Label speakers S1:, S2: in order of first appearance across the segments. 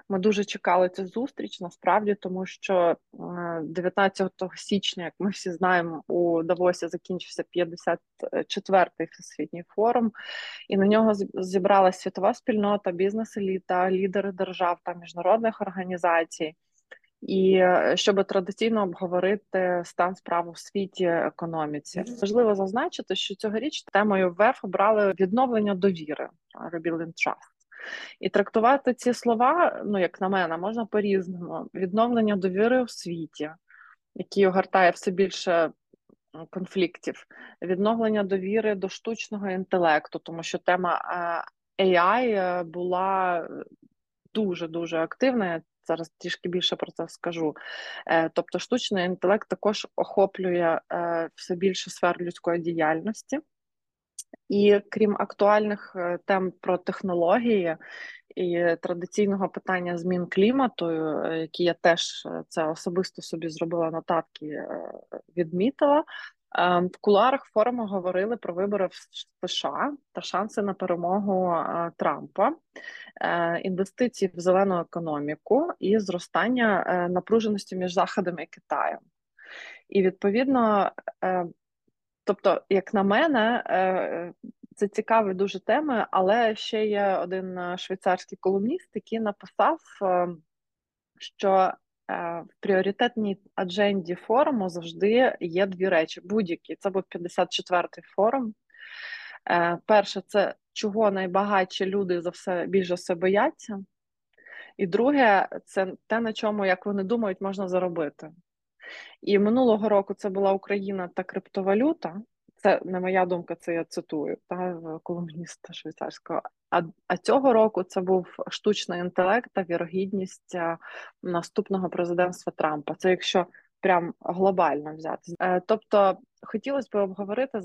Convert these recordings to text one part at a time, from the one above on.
S1: Ми дуже чекали цю зустріч, насправді, тому що 19 січня, як ми всі знаємо, у Давосі закінчився 54-й Всесвітній форум, і на нього зібралася світова спільнота, бізнес-еліта, лідери держав та міжнародних організацій. І щоб традиційно обговорити стан справ у світі, економіці, важливо зазначити, що цьогоріч темою ВЕФ обрали відновлення довіри, rebuilding trust. І трактувати ці слова, ну як на мене, можна по-різному. Відновлення довіри у світі, який огортає все більше конфліктів, відновлення довіри до штучного інтелекту, тому що тема AI була дуже активна. Я зараз трішки більше про це скажу. Тобто, штучний інтелект також охоплює все більше сфер людської діяльності. І крім актуальних тем про технології і традиційного питання змін клімату, які я теж це особисто собі зробила нотатки, відмітила, в кулуарах форуму говорили про вибори в США та шанси на перемогу Трампа, інвестиції в зелену економіку і зростання напруженості між Заходом і Китаєм. І відповідно, тобто, як на мене, це цікаві дуже теми, але ще є один швейцарський колумніст, який написав, що в пріоритетній адженді форуму завжди є дві речі. Будь-які. Це був 54-й форум. Перше, це чого найбагатші люди більш за все бояться. І друге, це те, на чому, як вони думають, можна заробити. І минулого року це була Україна та криптовалюта. Це не моя думка, це я цитую колумніста швейцарського. А цього року це був штучний інтелект та вірогідність наступного президентства Трампа. Це якщо прям глобально взяти. Тобто хотілося б обговорити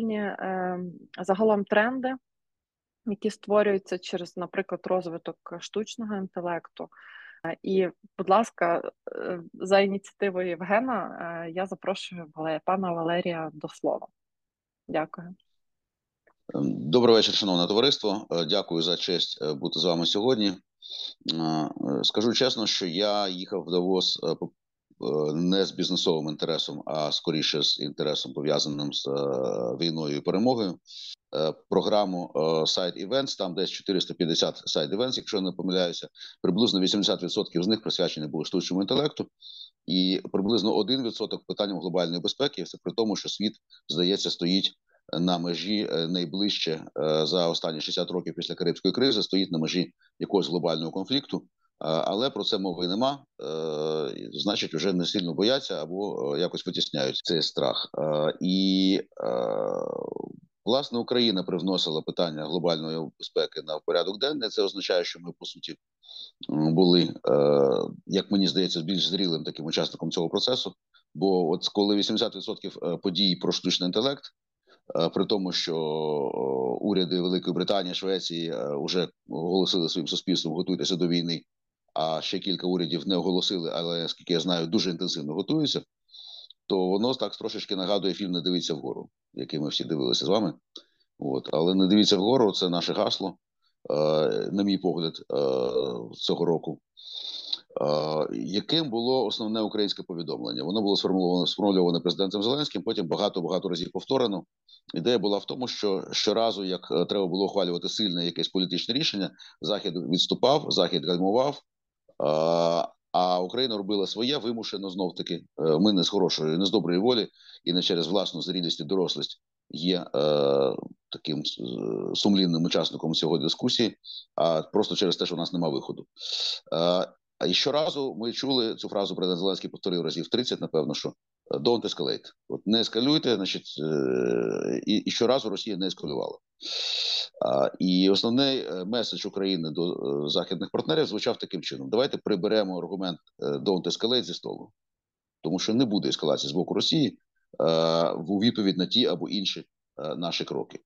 S1: загалом тренди, які створюються через, наприклад, розвиток штучного інтелекту. І, будь ласка, за ініціативою Євгена я запрошую пана Валерія до слова. Дякую.
S2: Добрий вечір, шановне товариство. Дякую за честь бути з вами сьогодні. Скажу чесно, що я їхав в Давос не з бізнесовим інтересом, а скоріше з інтересом, пов'язаним з війною і перемогою. Програму Side Events, там десь 450 Side Events, якщо не помиляюся, приблизно 80% з них присвячені були штучному інтелекту, і приблизно 1% питанням глобальної безпеки, це при тому, що світ, здається, стоїть на межі найближче за останні 60 років після Карибської кризи, стоїть на межі якогось глобального конфлікту, але про це мови нема, значить, вже не сильно бояться або якось витісняють цей страх. І власне, Україна привносила питання глобальної безпеки на порядок денний. Це означає, що ми, по суті, були, як мені здається, більш зрілим таким учасником цього процесу. Бо от коли 80% подій про штучний інтелект, при тому, що уряди Великої Британії, Швеції вже оголосили своїм суспільством «готуйтеся до війни», а ще кілька урядів не оголосили, але, наскільки я знаю, дуже інтенсивно готуються, то воно так трошечки нагадує фільм «Не дивіться вгору», який ми всі дивилися з вами. От. Але «Не дивіться вгору» – це наше гасло, на мій погляд, цього року. Яким було основне українське повідомлення? Воно було сформульоване президентом Зеленським, потім багато разів повторено. Ідея була в тому, що щоразу, як треба було ухвалювати сильне якесь політичне рішення, Захід відступав, Захід гальмував, а Україна робила своє, вимушено знов-таки. Ми не з хорошої, не з доброї волі і не через власну зрілість і дорослість є таким сумлінним учасником цього дискусії, а просто через те, що у нас немає виходу. І щоразу ми чули цю фразу, президент Зеленський повторив разів 30, напевно, що don't escalate. От не ескалюйте, значить, і щоразу Росія не ескалювала. І основний меседж України до західних партнерів звучав таким чином: давайте приберемо аргумент don't escalate зі столу, тому що не буде ескалації з боку Росії у відповідь на ті або інші наші кроки.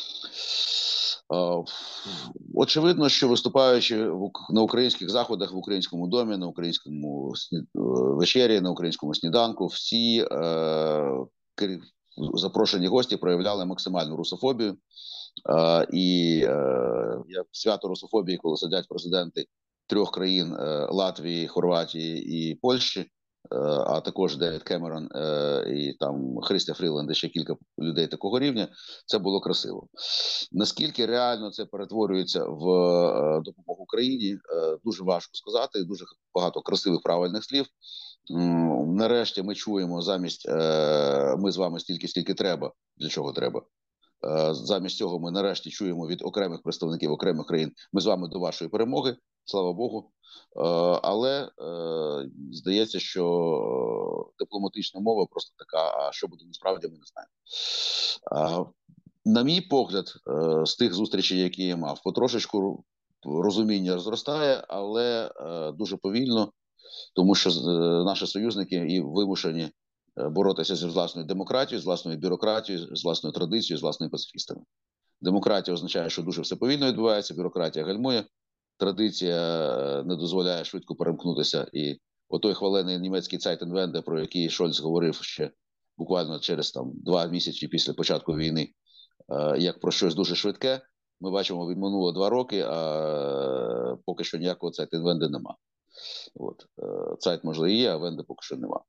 S2: Очевидно, що виступаючи на українських заходах, в українському домі, на українському вечері, на українському сніданку, всі запрошені гості проявляли максимальну русофобію. І свято русофобії, коли сидять президенти трьох країн Латвії, Хорватії і Польщі, а також Девід Кемерон і там Христя Фріланд, і ще кілька людей такого рівня, це було красиво. Наскільки реально це перетворюється в допомогу Україні, дуже важко сказати, дуже багато красивих правильних слів. Нарешті ми чуємо замість ми з вами стільки, скільки треба, для чого треба. Замість цього ми нарешті чуємо від окремих представників окремих країн, ми з вами до вашої перемоги, слава Богу. Але здається, що дипломатична мова просто така, а що буде насправді, ми не знаємо. На мій погляд, з тих зустрічей, які я мав, потрошечку розуміння зростає, але дуже повільно, тому що наші союзники і вимушені боротися з власною демократією, з власною бюрократією, з власною традицією, з власними пацифістами. Демократія означає, що дуже все повільно відбувається, бюрократія гальмує, традиція не дозволяє швидко перемкнутися. І отой хвалений німецький Zeitenwende, про який Шольц говорив ще буквально через 2 місяці після початку війни, як про щось дуже швидке, ми бачимо, відминуло 2 роки, а поки що ніякого Zeitenwende нема. Цайт, можливо, і є, а Венде поки що нема.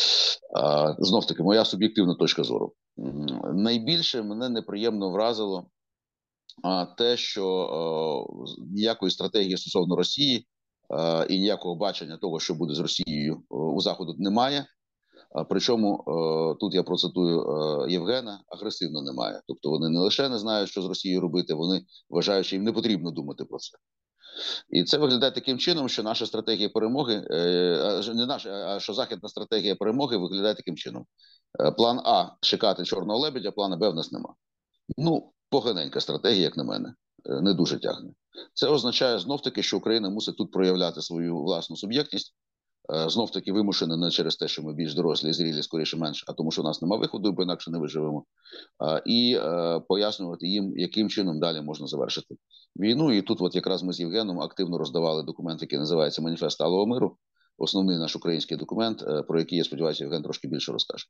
S2: Знов таки, моя суб'єктивна точка зору. Найбільше мене неприємно вразило те, що ніякої стратегії стосовно Росії і ніякого бачення того, що буде з Росією у Заходу, немає. Причому, тут я процитую Євгена, агресивно немає. Тобто вони не лише не знають, що з Росією робити, вони вважають, що їм не потрібно думати про це. І це виглядає таким чином, що наша стратегія перемоги, не наша, а що західна стратегія перемоги виглядає таким чином. План А – чекати чорного лебедя, плана Б в нас нема. Ну, поганенька стратегія, як на мене, не дуже тягне. Це означає знов-таки, що Україна мусить тут проявляти свою власну суб'єктність, знов-таки вимушена не через те, що ми більш дорослі і зрілі, скоріше менше, а тому, що у нас нема виходу, бо інакше не виживемо. І пояснювати їм, яким чином далі можна завершити війну. І тут от якраз ми з Євгеном активно роздавали документ, який називається «Маніфест сталого миру», основний наш український документ, про який, я сподіваюся, Євген трошки більше розкаже.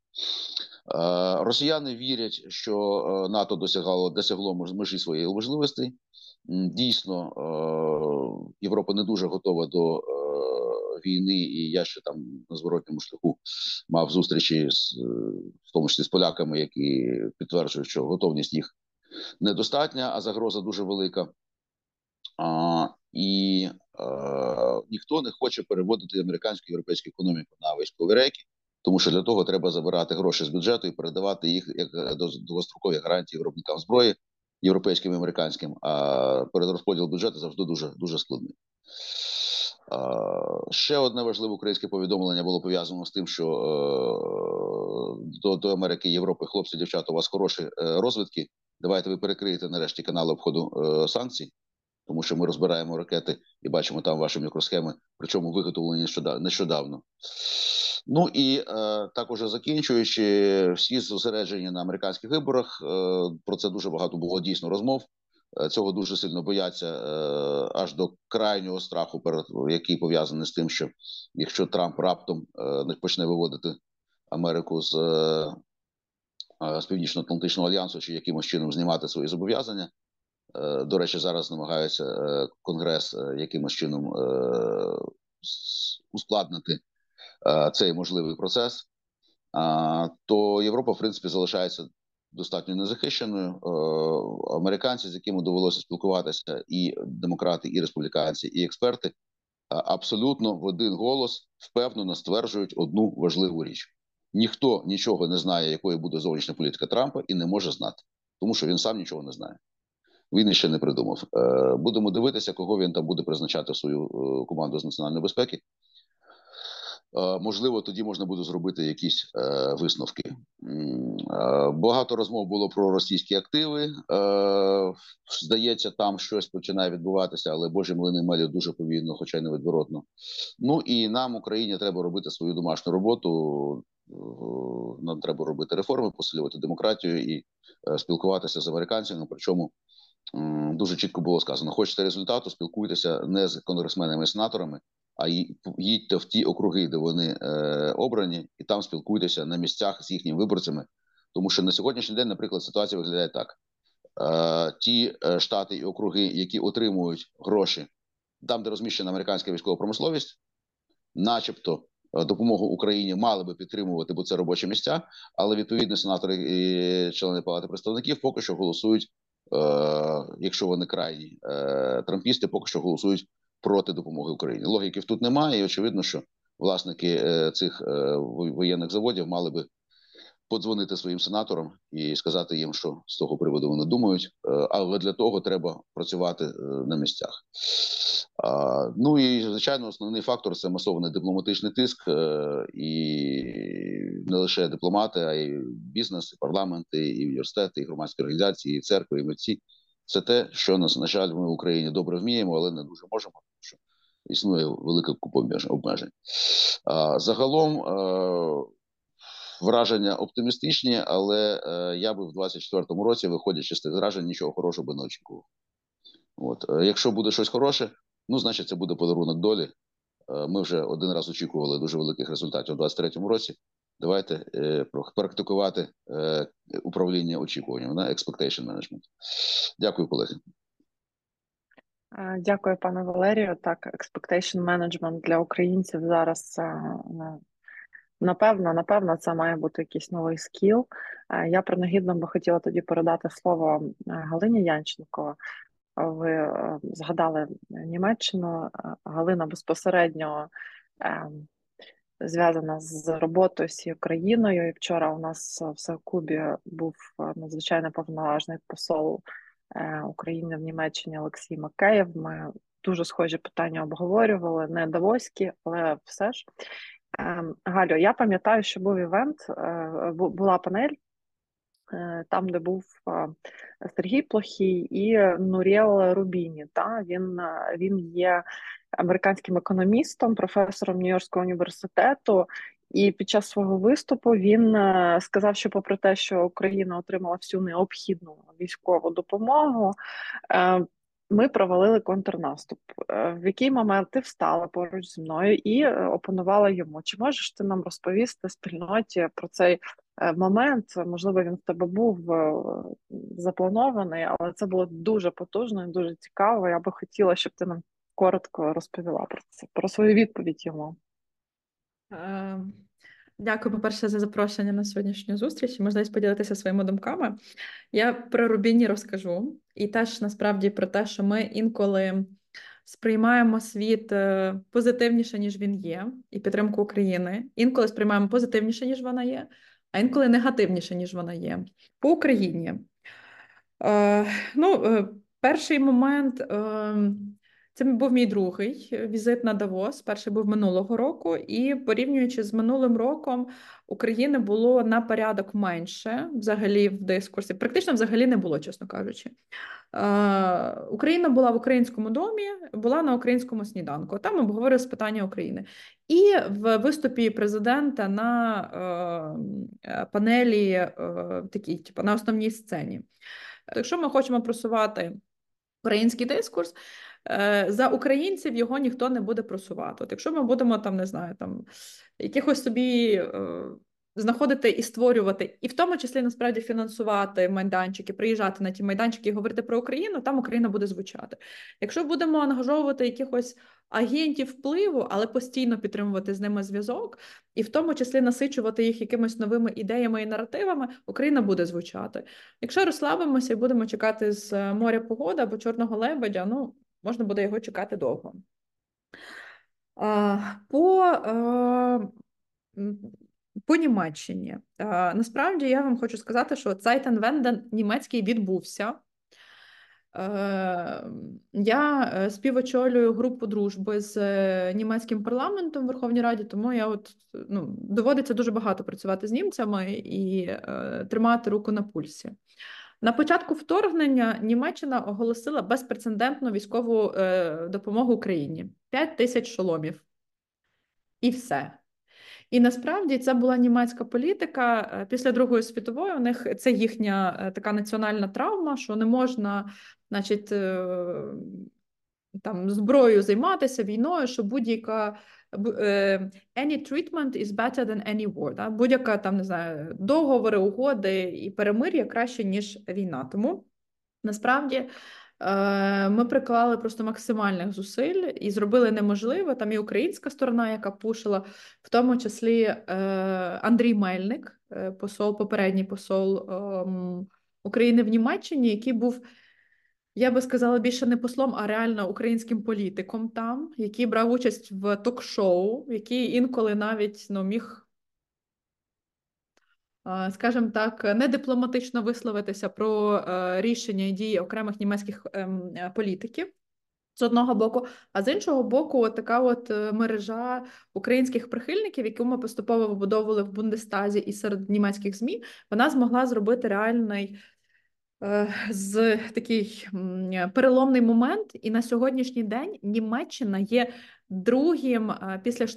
S2: Росіяни вірять, що НАТО досягло межі своєї можливостей. Дійсно, Європа не дуже готова до війни, і я ще там на зворотньому шляху мав зустрічі в тому числі з поляками, які підтверджують, що готовність їх недостатня, а загроза дуже велика. І ніхто не хоче переводити американську і європейську економіку на військові рейки, тому що для того треба забирати гроші з бюджету і передавати їх як довгострокові гарантії виробникам зброї європейським і американським, а перерозподіл бюджету завжди дуже складний. Ще одне важливе українське повідомлення було пов'язано з тим, що до Америки і Європи: хлопці, дівчата, у вас хороші розвідки, давайте ви перекриєте нарешті канали обходу санкцій, тому що ми розбираємо ракети і бачимо там ваші мікросхеми, причому виготовлені нещодавно. Ну і також закінчуючи, всі зосереджені на американських виборах, про це дуже багато було дійсно розмов. Цього дуже сильно бояться, аж до крайнього страху, який пов'язаний з тим, що якщо Трамп раптом почне виводити Америку з Північно-Атлантичного альянсу чи якимось чином знімати свої зобов'язання. До речі, зараз намагаються Конгрес якимось чином ускладнити цей можливий процес, то Європа, в принципі, залишається достатньо незахищеною. Американці, з якими довелося спілкуватися, і демократи, і республіканці, і експерти, абсолютно в один голос впевнено стверджують одну важливу річ: ніхто нічого не знає, якою буде зовнішня політика Трампа, і не може знати, тому що він сам нічого не знає. Він ще не придумав. Будемо дивитися, кого він там буде призначати в свою команду з національної безпеки. Можливо, тоді можна буде зробити якісь висновки. Багато розмов було про російські активи. Здається, там щось починає відбуватися, але божі млини мелють дуже повільно, хоча й невідворотно. Ну і нам, Україні, треба робити свою домашню роботу. Нам треба робити реформи, посилювати демократію і спілкуватися з американцями. Причому дуже чітко було сказано: хочете результату, спілкуйтеся не з конгресменами і сенаторами, а їдьте в ті округи, де вони обрані, і там спілкуйтеся на місцях з їхніми виборцями. Тому що на сьогоднішній день, наприклад, ситуація виглядає так: ті штати і округи, які отримують гроші там, де розміщена американська військова промисловість, начебто допомогу Україні мали би підтримувати, бо це робочі місця, але відповідні сенатори і члени Палати представників поки що голосують, якщо вони крайні трампісти, поки що голосують проти допомоги Україні. Логіків тут немає, і очевидно, що власники цих воєнних заводів мали би подзвонити своїм сенаторам і сказати їм, що з того приводу вони думають, але для того треба працювати на місцях. Ну і, звичайно, основний фактор – це масований дипломатичний тиск, і не лише дипломати, а й бізнес, і парламенти, і університети, і громадські організації, і церкви, і митці. Це те, що, на жаль, ми в Україні добре вміємо, але не дуже можемо, тому що існує велика купа обмежень. Загалом враження оптимістичні, але я би в 24-му році, виходячи з тих вражень, нічого хорошого би не очікував. От. Якщо буде щось хороше, ну, значить, це буде подарунок долі. Ми вже один раз очікували дуже великих результатів у 23-му році. Давайте практикувати управління очікуванням, expectation management. Дякую, колеги.
S1: Дякую, пане Валерію. Так, expectation management для українців зараз, напевно, це має бути якийсь новий скіл. Я принагідно би хотіла тоді передати слово Галині Янченко. Ви згадали Німеччину. Галина безпосередньо зв'язана з роботою з Україною. І вчора у нас в Совкубі був надзвичайно повноважний посол України в Німеччині Олексій Макеєв. Ми дуже схожі питання обговорювали, не давоські, але все ж. Галю, я пам'ятаю, що був івент, була панель, там, де був Сергій Плохій і Нуріел Рубіні. Він є американським економістом, професором Нью-Йоркського університету. І під час свого виступу він сказав, що попри те, що Україна отримала всю необхідну військову допомогу, ми провалили контрнаступ. В який момент ти встала поруч зі мною і опонувала йому? Чи можеш ти нам розповісти спільноті про цей момент? Можливо, він в тебе був запланований, але це було дуже потужно і дуже цікаво. Я би хотіла, щоб ти нам коротко розповіла про це, про свою відповідь йому.
S3: Дякую, по-перше, за запрошення на сьогоднішню зустріч і можливість поділитися своїми думками. Я про Рубіні розкажу. І теж, насправді, про те, що ми інколи сприймаємо світ позитивніше, ніж він є, і підтримку України. Інколи сприймаємо позитивніше, ніж вона є, а інколи негативніше, ніж вона є. По Україні. Перший момент... Це був мій другий візит на Давос, перший був минулого року, і порівнюючи з минулим роком, України було на порядок менше взагалі в дискурсі, практично взагалі не було, чесно кажучи. Україна була в українському домі, була на українському сніданку, там обговорили питання України. І в виступі президента на панелі, такій, типу, на основній сцені. Якщо ми хочемо просувати український дискурс, за українців його ніхто не буде просувати. От якщо ми будемо там, не знаю, там якихось собі знаходити і створювати, і в тому числі насправді фінансувати майданчики, приїжджати на ті майданчики і говорити про Україну, там Україна буде звучати. Якщо будемо ангажовувати якихось агентів впливу, але постійно підтримувати з ними зв'язок, і в тому числі насичувати їх якимись новими ідеями і наративами, Україна буде звучати. Якщо розслабимося і будемо чекати з моря погоди або чорного лебедя, ну, можна буде його чекати довго. По Німеччині. Насправді, я вам хочу сказати, що Zeitenwende німецький відбувся. Я співочолюю групу дружби з німецьким парламентом в Верховній Раді, тому доводиться дуже багато працювати з німцями і тримати руку на пульсі. На початку вторгнення Німеччина оголосила безпрецедентну військову допомогу Україні. 5 тисяч шоломів. І все. І насправді це була німецька політика. Після Другої світової у них це їхня така національна травма, що не можна, значить, там зброєю займатися, війною, що будь-яка any treatment is better than any war. Да? Будь-яка там, не знаю, договори, угоди і перемир'я краще, ніж війна. Тому насправді Ми приклали просто максимальних зусиль і зробили неможливе. Там і українська сторона, яка пушила, в тому числі Андрій Мельник, попередній посол України в Німеччині, який був, я би сказала, більше не послом, а реально українським політиком там, який брав участь в ток-шоу, який інколи навіть міг, скажімо так, не дипломатично висловитися про рішення і дії окремих німецьких політиків, з одного боку, а з іншого боку, така мережа українських прихильників, яку ми поступово вибудовували в Бундестазі і серед німецьких ЗМІ, вона змогла зробити реальний такий переломний момент, і на сьогоднішній день Німеччина є другою після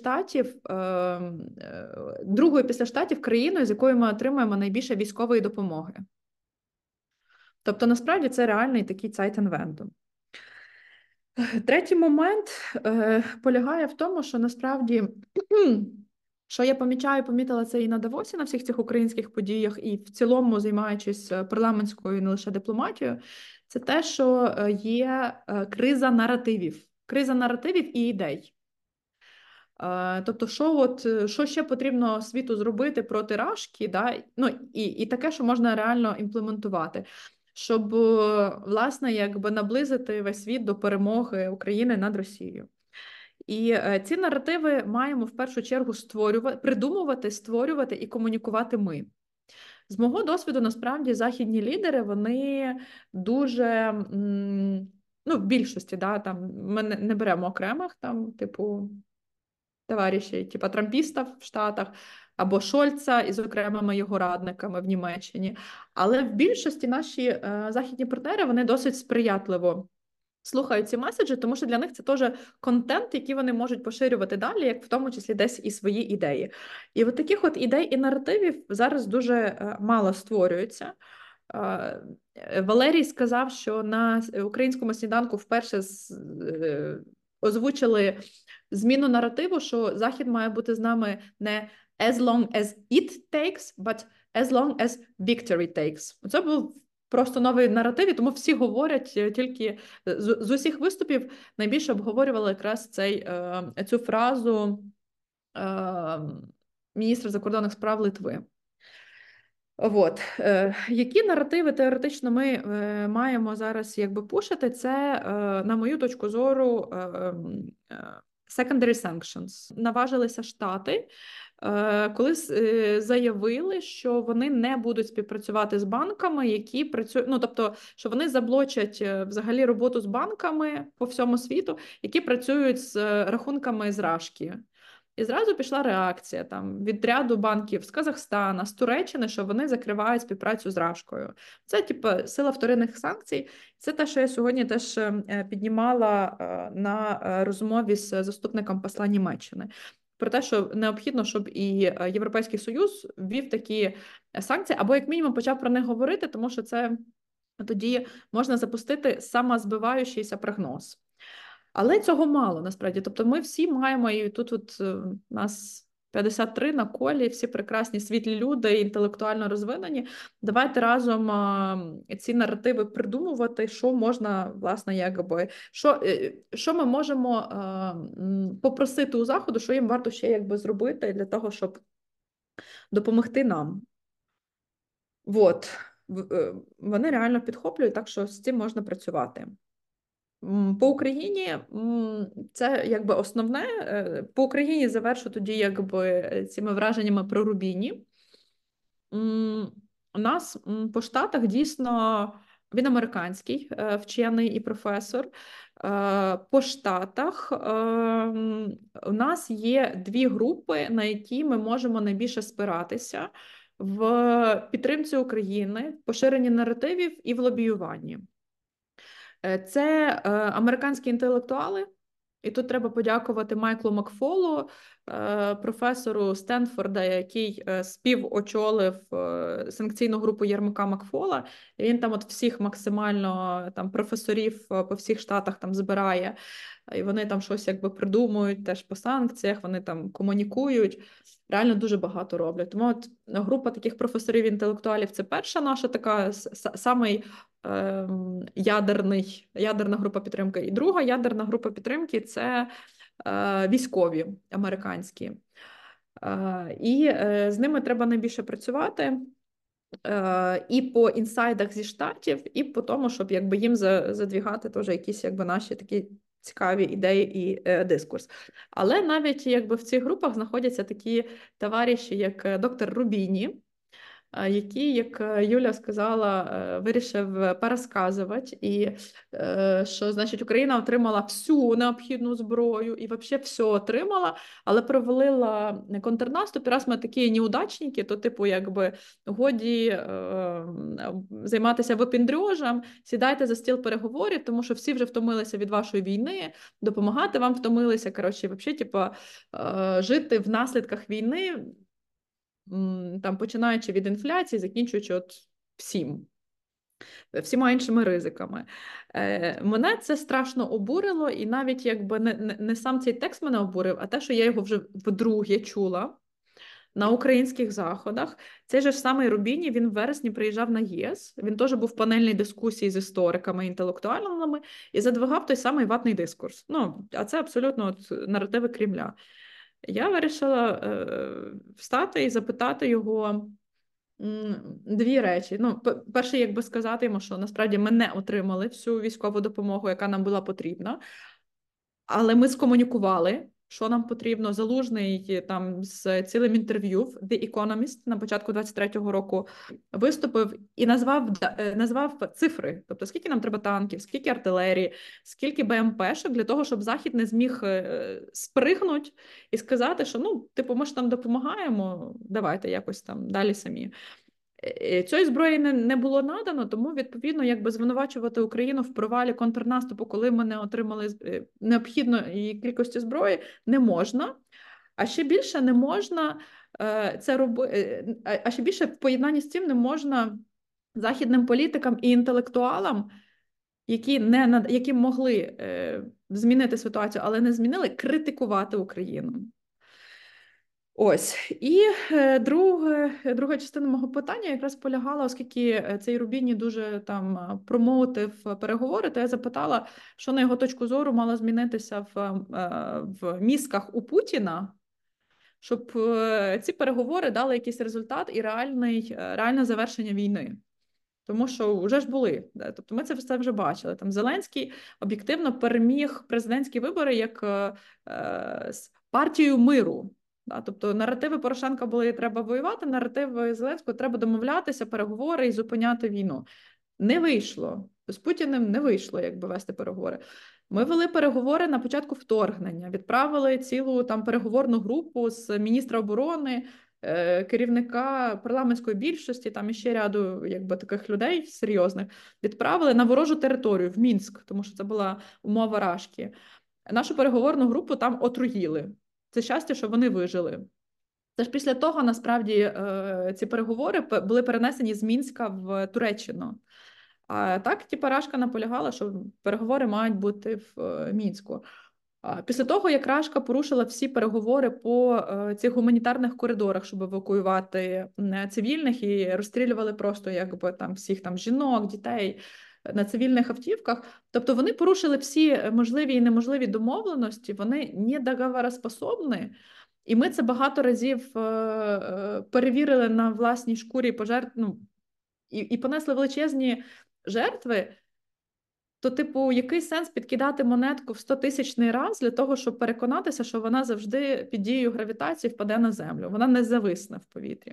S3: Штатів країною, з якою ми отримуємо найбільше військової допомоги. Тобто, насправді, це реальний такий Zeitenwende. Третій момент полягає в тому, що насправді, що я помітила це і на Давосі, на всіх цих українських подіях, і в цілому, займаючись парламентською, не лише дипломатією, це те, що є криза наративів і ідей. Тобто, що ще потрібно світу зробити проти Рашки, і таке, що можна реально імплементувати, щоб, власне, наблизити весь світ до перемоги України над Росією. І ці наративи маємо в першу чергу придумувати, створювати і комунікувати ми. З мого досвіду, насправді, західні лідери, вони дуже, в більшості, там, ми не беремо окремих, там, товаришів, трампістів в Штатах, або Шольца із окремими його радниками в Німеччині. Але в більшості наші західні партнери, вони досить сприятливо слухають ці меседжі, тому що для них це теж контент, який вони можуть поширювати далі, як в тому числі десь і свої ідеї. І таких ідей і наративів зараз дуже мало створюється. Валерій сказав, що на українському сніданку вперше озвучили зміну наративу, що Захід має бути з нами не as long as it takes, but as long as victory takes. Це був просто новий наратив, і тому всі говорять тільки з усіх виступів найбільше обговорювали якраз цю фразу міністра закордонних справ Литви. Які наративи теоретично ми маємо зараз пушити, це, на мою точку зору, secondary sanctions. Наважилися Штати, коли заявили, що вони не будуть співпрацювати з банками, які працюють, тобто, що вони заблочать взагалі роботу з банками по всьому світу, які працюють з рахунками з Рашки. І зразу пішла реакція від ряду банків з Казахстана, з Туреччини, що вони закривають співпрацю з Рашкою. Це сила вторинних санкцій. Це те, що я сьогодні теж піднімала на розмові з заступником посла Німеччини. Про те, що необхідно, щоб і Європейський Союз ввів такі санкції, або як мінімум почав про них говорити, тому що це тоді можна запустити самозбиваючийся прогноз. Але цього мало, насправді. Тобто ми всі маємо, і тут нас 53 на колі, всі прекрасні світлі люди, інтелектуально розвинені. Давайте разом ці наративи придумувати, що можна, власне, що ми можемо попросити у Заходу, що їм варто ще зробити для того, щоб допомогти нам. Вони реально підхоплюють, так що з цим можна працювати. По Україні це основне. По Україні завершу тоді цими враженнями про Рубіні. У нас по Штатах дійсно, він американський вчений і професор. По Штатах у нас є дві групи, на які ми можемо найбільше спиратися в підтримці України, в поширенні наративів і в лобіюванні. Це американські інтелектуали, і тут треба подякувати Майклу Макфолу, професору Стенфорда, який співочолив санкційну групу Єрмака Макфола. І він там всіх максимально професорів по всіх штатах збирає, і вони там щось придумують теж по санкціях, вони там комунікують. Реально дуже багато роблять. Тому група таких професорів-інтелектуалів – це перша наша така самий ядерна група підтримки. І друга ядерна група підтримки – це військові американські. І з ними треба найбільше працювати і по інсайдах зі Штатів, і по тому, щоб якби їм задвігати теж якісь якби наші такі цікаві ідеї і дискурс. Але навіть якби в цих групах знаходяться такі товариші, як доктор Рубіні, який, як Юля сказала, вирішив пересказувати, і що, значить, Україна отримала всю необхідну зброю і взагалі все отримала, але провалила контрнаступ, і раз ми такі неудачники, то, типу, якби, годі займатися випіндрьожем, сідайте за стіл переговорів, тому що всі вже втомилися від вашої війни, допомагати вам втомилися, коротше, взагалі, типу, жити в наслідках війни, там, починаючи від інфляції, закінчуючи от всіма іншими ризиками. Мене це страшно обурило, і навіть якби не сам цей текст мене обурив, а те, що я його вже вдруге чула на українських заходах. Цей же ж самий Рубіні, він в вересні приїжджав на ЄС, він теж був в панельній дискусії з істориками, інтелектуалами, і задвигав той самий ватний дискурс. Ну, а це абсолютно от наративи Кремля. Я вирішила встати і запитати його дві речі. Ну, перше, якби сказати йому, що насправді ми не отримали всю військову допомогу, яка нам була потрібна, але ми скомунікували, що нам потрібно. Залужний там з цілим інтерв'ю в The Economist на початку 23-го року виступив і назвав цифри. Тобто, скільки нам треба танків, скільки артилерії, скільки БМП-шок для того, щоб Захід не зміг спригнути і сказати, що, ну, типу, ми ж там допомагаємо, давайте якось там далі самі. Цієї зброї не було надано, тому, відповідно, якби звинувачувати Україну в провалі контрнаступу, коли ми не отримали необхідної кількості зброї, не можна. А ще більше не можна це робити, а ще більше в поєднанні з цим не можна західним політикам і інтелектуалам, які могли змінити ситуацію, але не змінили, критикувати Україну. Ось. І друга частина мого питання якраз полягала, оскільки цей Рубіні дуже там промоутив переговори, то я запитала, що на його точку зору мало змінитися в мізках у Путіна, щоб ці переговори дали якийсь результат і реальне завершення війни. Тому що вже ж були. Тобто ми це все вже бачили. Там Зеленський об'єктивно переміг президентські вибори як з партією миру. Тобто наративи Порошенка були «треба воювати», наративи Зеленського «треба домовлятися, переговори і зупиняти війну». Не вийшло. З Путіним не вийшло, якби вести переговори. Ми вели переговори на початку вторгнення, відправили цілу там переговорну групу з міністра оборони, керівника парламентської більшості, там іще ряду якби таких людей серйозних, відправили на ворожу територію, в Мінськ, тому що це була умова Рашки. Нашу переговорну групу там отруїли. Це щастя, що вони вижили. Це ж після того, насправді, ці переговори були перенесені з Мінська в Туреччину. А так, Рашка наполягала, що переговори мають бути в Мінську. Після того, як Рашка порушила всі переговори по цих гуманітарних коридорах, щоб евакуювати цивільних, і розстрілювали просто якби там всіх там жінок, дітей на цивільних автівках. Тобто вони порушили всі можливі і неможливі домовленості, вони не договороспособні. І ми це багато разів перевірили на власній шкурі і понесли величезні жертви. То, типу, який сенс підкидати монетку в 100-тисячний раз для того, щоб переконатися, що вона завжди під дією гравітації впаде на землю. Вона не зависне в повітрі.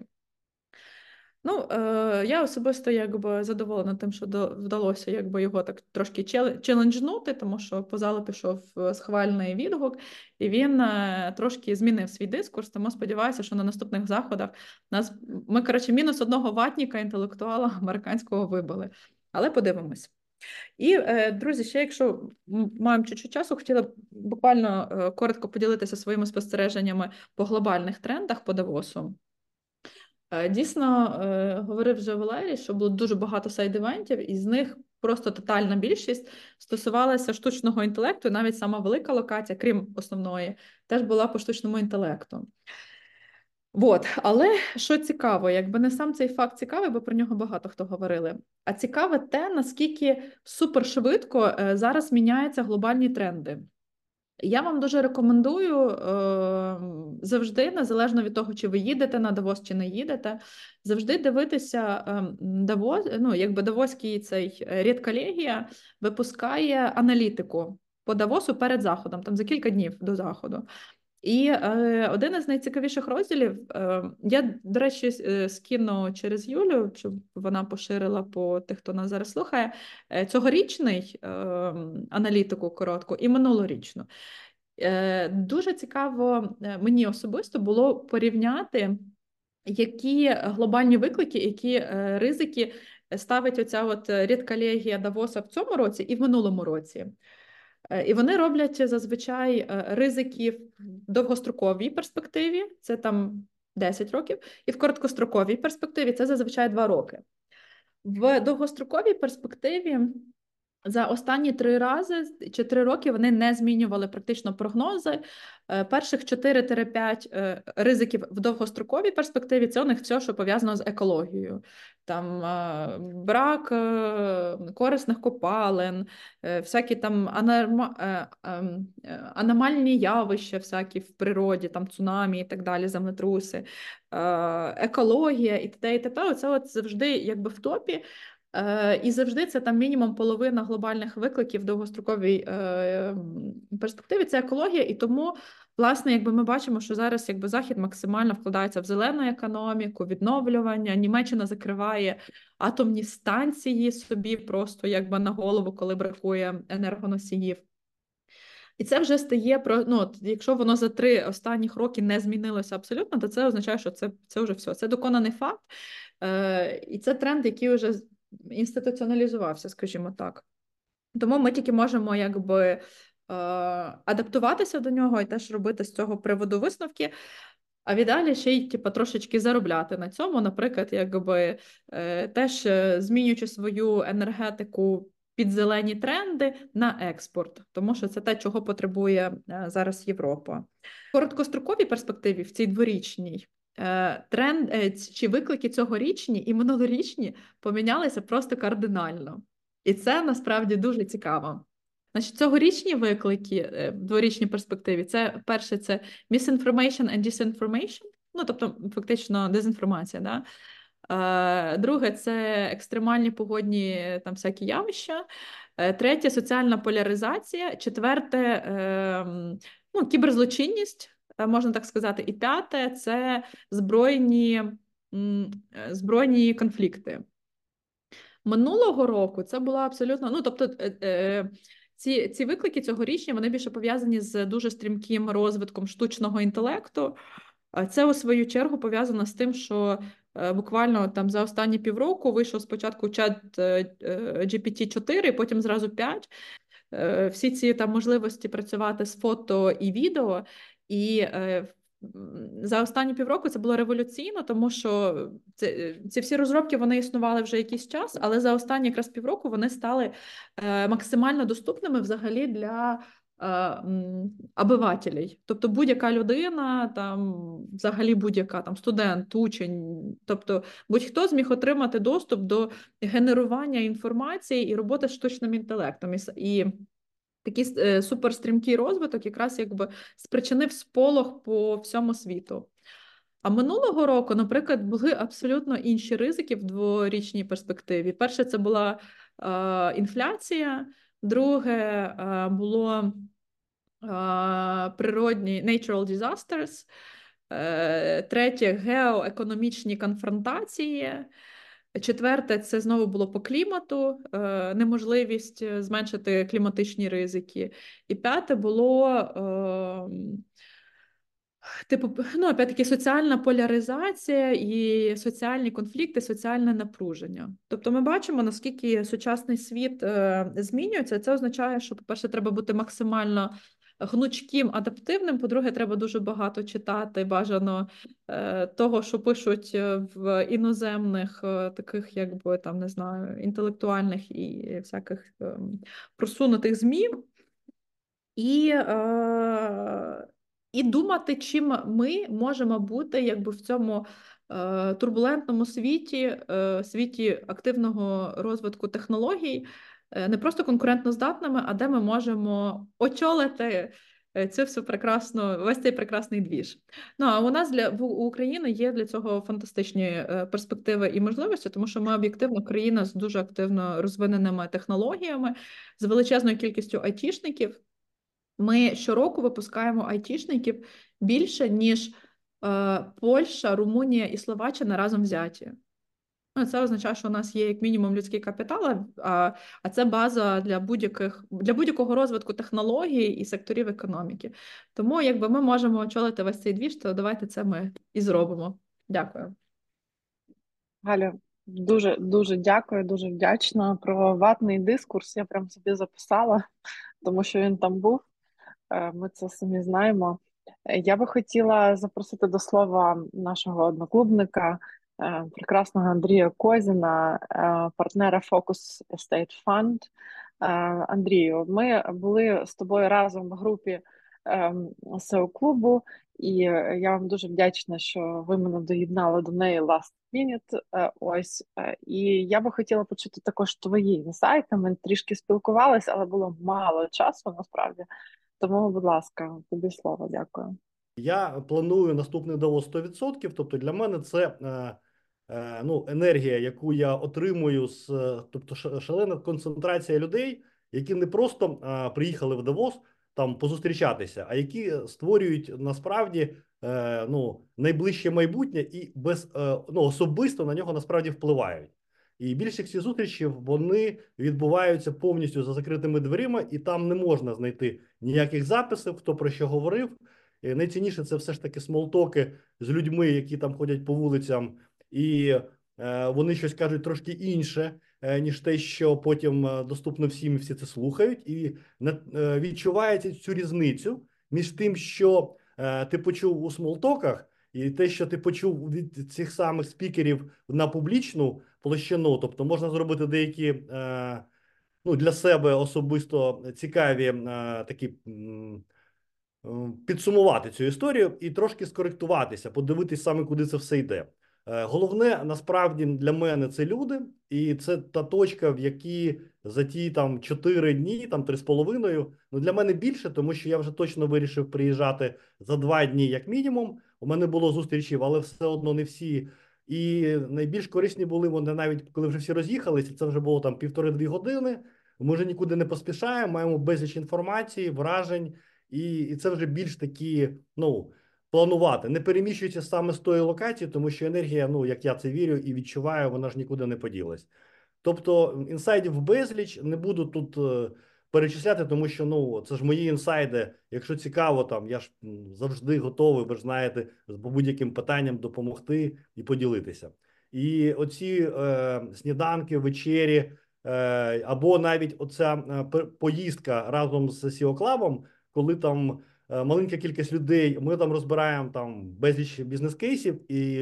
S3: Ну, я особисто якби задоволена тим, що вдалося якби його так трошки челенджнути, тому що по залу пішов схвальний відгук, і він трошки змінив свій дискурс, тому сподіваюся, що на наступних заходах ми, коротше, мінус одного ватніка інтелектуала американського вибили. Але подивимось. І, друзі, ще якщо маємо чуть-чуть часу, хотіла б буквально коротко поділитися своїми спостереженнями по глобальних трендах по Давосу. Дійсно, говорив вже Валерій, що було дуже багато сайд-івентів, і з них просто тотальна більшість стосувалася штучного інтелекту, і навіть сама велика локація, крім основної, теж була по штучному інтелекту. Але що цікаво, якби не сам цей факт цікавий, бо про нього багато хто говорили, а цікаве те, наскільки супершвидко зараз міняються глобальні тренди. Я вам дуже рекомендую завжди, незалежно від того, чи ви їдете на Давос, чи не їдете, завжди дивитися Давос, якби Давоський цей редколегія випускає аналітику по Давосу перед заходом, там за кілька днів до заходу. І один із найцікавіших розділів, я, до речі, скину через Юлю, щоб вона поширила по тих, хто нас зараз слухає, цьогорічний аналітику коротку і минулорічну. Дуже цікаво мені особисто було порівняти, які глобальні виклики, які ризики ставить оця от редколегія Давоса в цьому році і в минулому році. І вони роблять зазвичай ризики в довгостроковій перспективі, це там 10 років, і в короткостроковій перспективі це зазвичай 2 роки. В довгостроковій перспективі за останні 3 роки вони не змінювали практично прогнози. Перших 4-5 ризиків в довгостроковій перспективі – це у них все, що пов'язано з екологією. Там брак корисних копалин, всякі там аномальні явища всякі в природі, там цунамі і так далі, землетруси, екологія і т.д. і т.п. Оце от завжди якби в топі. І завжди це там мінімум половина глобальних викликів в довгостроковій перспективі – це екологія, і тому, власне, якби ми бачимо, що зараз якби Захід максимально вкладається в зелену економіку, відновлювання, Німеччина закриває атомні станції собі просто якби на голову, коли бракує енергоносіїв. І це вже стає, якщо воно за 3 останніх роки не змінилося абсолютно, то це означає, що це вже все, це доконаний факт, і це тренд, який вже інституціоналізувався, скажімо так. Тому ми тільки можемо якби адаптуватися до нього і теж робити з цього приводу висновки, а віддалі ще й трошечки заробляти на цьому, наприклад, якби теж змінюючи свою енергетику під зелені тренди на експорт, тому що це те, чого потребує зараз Європа. В короткостроковій перспективі, в цій дворічній, чи виклики цьогорічні і минулорічні помінялися просто кардинально. І це насправді дуже цікаво. Значить, цьогорічні виклики в дворічній перспективі, це перше, це misinformation and disinformation, тобто фактично дезінформація, да? Друге, це екстремальні погодні там всякі явища. Третє, соціальна поляризація. Четверте, кіберзлочинність, можна так сказати. І п'яте, це збройні конфлікти. Минулого року це була абсолютно, ці виклики цьогорічні, вони більше пов'язані з дуже стрімким розвитком штучного інтелекту. Це, у свою чергу, пов'язано з тим, що буквально там за останні півроку вийшов спочатку чат GPT-4, потім зразу 5. Всі ці там можливості працювати з фото і відео, і за останні півроку це було революційно, тому що ці всі розробки, вони існували вже якийсь час, але за останні якраз півроку вони стали максимально доступними взагалі для обивателей. Тобто будь-яка людина, там взагалі будь-яка там студент, учень, тобто будь-хто зміг отримати доступ до генерування інформації і роботи з штучним інтелектом. І такий суперстрімкий розвиток якраз якби спричинив сполох по всьому світу. А минулого року, наприклад, були абсолютно інші ризики в дворічній перспективі. Перше, це була інфляція. Друге, було природні natural disasters. Третє, геоекономічні конфронтації. Четверте, це знову було по клімату, неможливість зменшити кліматичні ризики. І п'яте було, опять-таки, соціальна поляризація і соціальні конфлікти, соціальне напруження. Тобто ми бачимо, наскільки сучасний світ змінюється. Це означає, що, по-перше, треба бути максимально гнучким, адаптивним, по-друге, треба дуже багато читати, бажано того, що пишуть в іноземних таких, якби, там, не знаю, інтелектуальних і всяких і думати, чим ми можемо бути якби в цьому турбулентному світі, світі активного розвитку технологій, не просто конкурентноздатними, а де ми можемо очолити цю всю прекрасну, весь цей прекрасний двіж. Ну, а у нас у України є для цього фантастичні перспективи і можливості, тому що ми об'єктивно країна з дуже активно розвиненими технологіями, з величезною кількістю айтішників. Ми щороку випускаємо айтішників більше, ніж Польща, Румунія і Словаччина разом взяті. Ну, це означає, що у нас є як мінімум людський капітал, а це база для будь-якого розвитку технологій і секторів економіки. Тому якби ми можемо очолити весь цей двіж, то давайте це ми і зробимо. Дякую.
S1: Галя, дуже дуже дякую, дуже вдячна. Про ватний дискурс я прям собі записала, тому що він там був. Ми це самі знаємо. Я би хотіла запросити до слова нашого одноклубника, прекрасного Андрія Козіна, партнера Focus Estate Fund. Андрію, ми були з тобою разом в групі SEO-клубу, і я вам дуже вдячна, що ви мене доєднали до неї last minute. І я би хотіла почути також твої інсайти. Ми трішки спілкувалися, але було мало часу насправді. Тому, будь ласка, тобі слово. Дякую.
S4: Я планую наступний Давос 100%, тобто для мене це енергія, яку я отримую, тобто шалена концентрація людей, які не просто приїхали в Давос там позустрічатися, а які створюють насправді найближче майбутнє і особисто на нього насправді впливають. І більшість цих зустрічей, вони відбуваються повністю за закритими дверима, і там не можна знайти ніяких записів, хто про що говорив. І найцінніше це все ж таки смолтоки з людьми, які там ходять по вулицям, і вони щось кажуть трошки інше, ніж те, що потім доступно всім, і всі це слухають. І відчувається цю різницю між тим, що ти почув у смолтоках, і те, що ти почув від цих самих спікерів на публічну площину. Тобто можна зробити деякі для себе особисто цікаві такі підсумувати цю історію і трошки скоректуватися, подивитись саме, куди це все йде. Головне, насправді, для мене це люди, і це та точка, в якій за ті 4 дні, 3,5, для мене більше, тому що я вже точно вирішив приїжджати за 2 дні як мінімум. У мене було зустрічів, але все одно не всі. І найбільш корисні були вони навіть, коли вже всі роз'їхалися, це вже було 1,5-2 години. Ми вже нікуди не поспішаємо, маємо безліч інформації, вражень, і це вже більш такі, планувати. Не переміщується саме з тої локації, тому що енергія, як я це вірю і відчуваю, вона ж нікуди не поділась. Тобто інсайдів безліч, не буду тут перечисляти, тому що, це ж мої інсайди. Якщо цікаво, я ж завжди готовий, ви ж знаєте, по будь-яким питанням допомогти і поділитися. І оці сніданки, вечері, або навіть оця поїздка разом з SEO Club'ом, коли там маленька кількість людей, ми там розбираємо безліч бізнес-кейсів,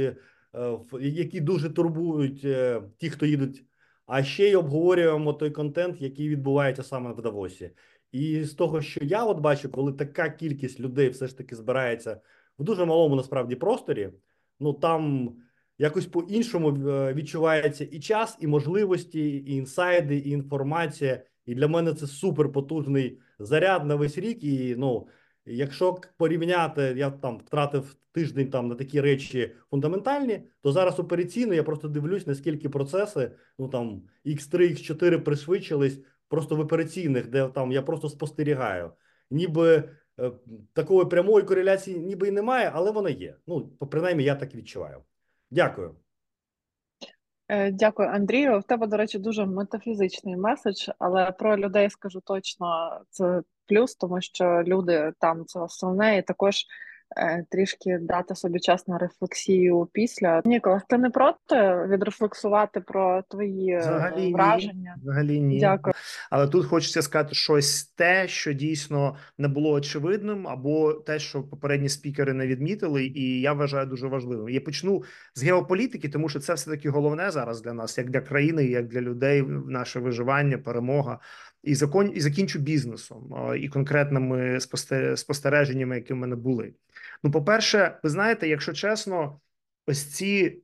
S4: які дуже турбують ті, хто їдуть, а ще й обговорюємо той контент, який відбувається саме в Давосі. І з того, що я бачу, коли така кількість людей все ж таки збирається в дуже малому насправді просторі, там якось по-іншому відчувається і час, і можливості, і інсайди, і інформація. І для мене це супер потужний заряд на весь рік. І, якщо порівняти, я втратив тиждень на такі речі фундаментальні, то зараз операційно я просто дивлюсь, наскільки процеси, X3, X4 пришвидшились просто в операційних, де я просто спостерігаю. Ніби такої прямої кореляції ніби і немає, але вона є. Принаймні я так відчуваю. Дякую.
S1: Дякую, Андрію. В тебе, до речі, дуже метафізичний меседж, але про людей скажу точно, це плюс, тому що люди там це основне, і також трішки дати собі час на рефлексію після. Ніколас, ти не проти відрефлексувати про твої враження?
S5: Взагалі ні.
S1: Дякую.
S5: Але тут хочеться сказати щось те, що дійсно не було очевидним, або те, що попередні спікери не відмітили, і я вважаю дуже важливим. Я почну з геополітики, тому що це все-таки головне зараз для нас, як для країни, як для людей, наше виживання, перемога. і закінчу бізнесом і конкретними спостереженнями, які в мене були. Ну, по-перше, ви знаєте, якщо чесно, ось ці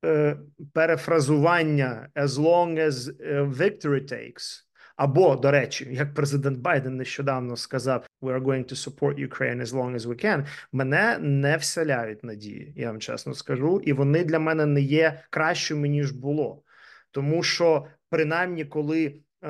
S5: перефразування «as long as victory takes», або, до речі, як президент Байден нещодавно сказав «we are going to support Ukraine as long as we can», мене не вселяють надії, я вам чесно скажу, і вони для мене не є кращими, ніж було. Тому що, принаймні, коли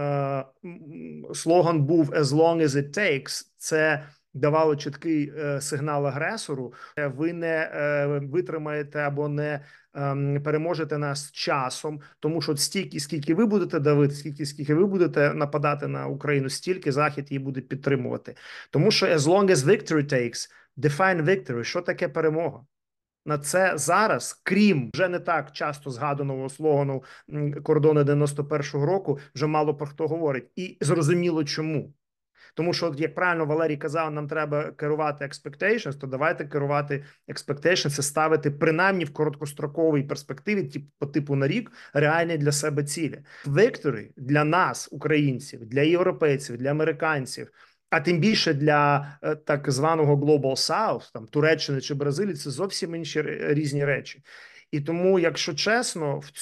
S5: слоган був «as long as it takes», це давало чіткий сигнал агресору: ви не витримаєте або не переможете нас часом, тому що стільки, скільки ви будете давити, скільки ви будете нападати на Україну, стільки Захід її буде підтримувати. Тому що as long as victory takes, define victory. Що таке перемога? На це зараз, крім вже не так часто згаданого слогану кордони 91-го року, вже мало про хто говорить. І зрозуміло чому. Тому що, як правильно Валерій казав, нам треба керувати expectations, то давайте керувати expectations і ставити принаймні в короткостроковій перспективі, по типу на рік, реальні для себе цілі. Victory для нас, українців, для європейців, для американців, а тим більше для так званого Global South, там Туреччини чи Бразилії, це зовсім інші різні речі. І тому, якщо чесно, в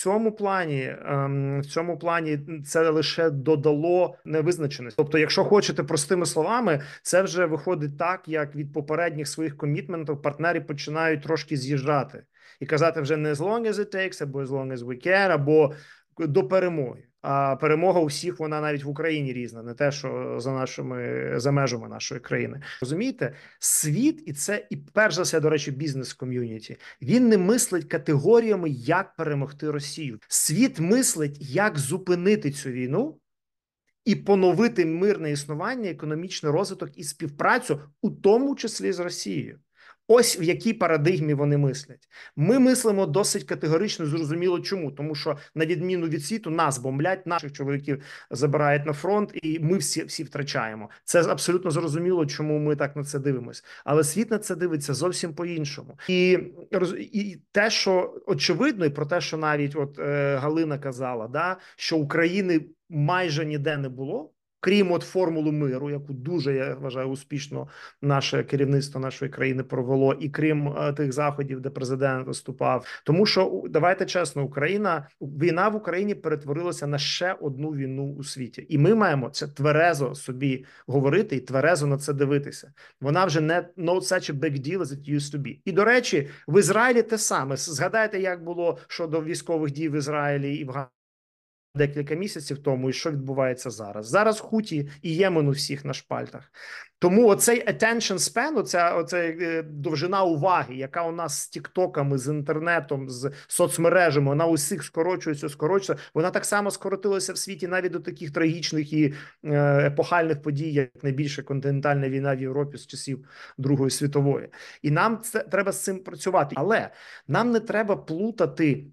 S5: цьому плані це лише додало невизначеності. Тобто, якщо хочете простими словами, це вже виходить так, як від попередніх своїх комітментів партнери починають трошки з'їжджати і казати вже не as long as it takes, або as long as we can, або до перемоги. А перемога у всіх, вона навіть в Україні різна, не те, що за межами нашої країни. Розумієте? Світ, і перш за все, до речі, бізнес-ком'юніті, він не мислить категоріями, як перемогти Росію. Світ мислить, як зупинити цю війну і поновити мирне існування, економічний розвиток і співпрацю, у тому числі з Росією. Ось в якій парадигмі вони мислять. Ми мислимо досить категорично, зрозуміло чому. Тому що, на відміну від світу, нас бомблять, наших чоловіків забирають на фронт, і ми всі втрачаємо. Це абсолютно зрозуміло, чому ми так на це дивимося. Але світ на це дивиться зовсім по-іншому. І те, що очевидно, і про те, що навіть Галина казала, да, що України майже ніде не було, крім формули миру, яку дуже, я вважаю, успішно наше керівництво нашої країни провело, і крім тих заходів, де президент виступав. Тому що, давайте чесно, війна в Україні перетворилася на ще одну війну у світі. І ми маємо це тверезо собі говорити і тверезо на це дивитися. Вона вже не not such a big deal as it used to be. І, до речі, в Ізраїлі те саме. Згадайте, як було щодо військових дій в Ізраїлі і в декілька місяців тому, і що відбувається зараз. Зараз Хуті і Ємен у всіх на шпальтах. Тому оцей attention span, оця довжина уваги, яка у нас з тіктоками, з інтернетом, з соцмережами, вона усіх скорочується, вона так само скоротилася в світі навіть до таких трагічних і епохальних подій, як найбільша континентальна війна в Європі з часів Другої світової. І нам треба з цим працювати. Але нам не треба плутати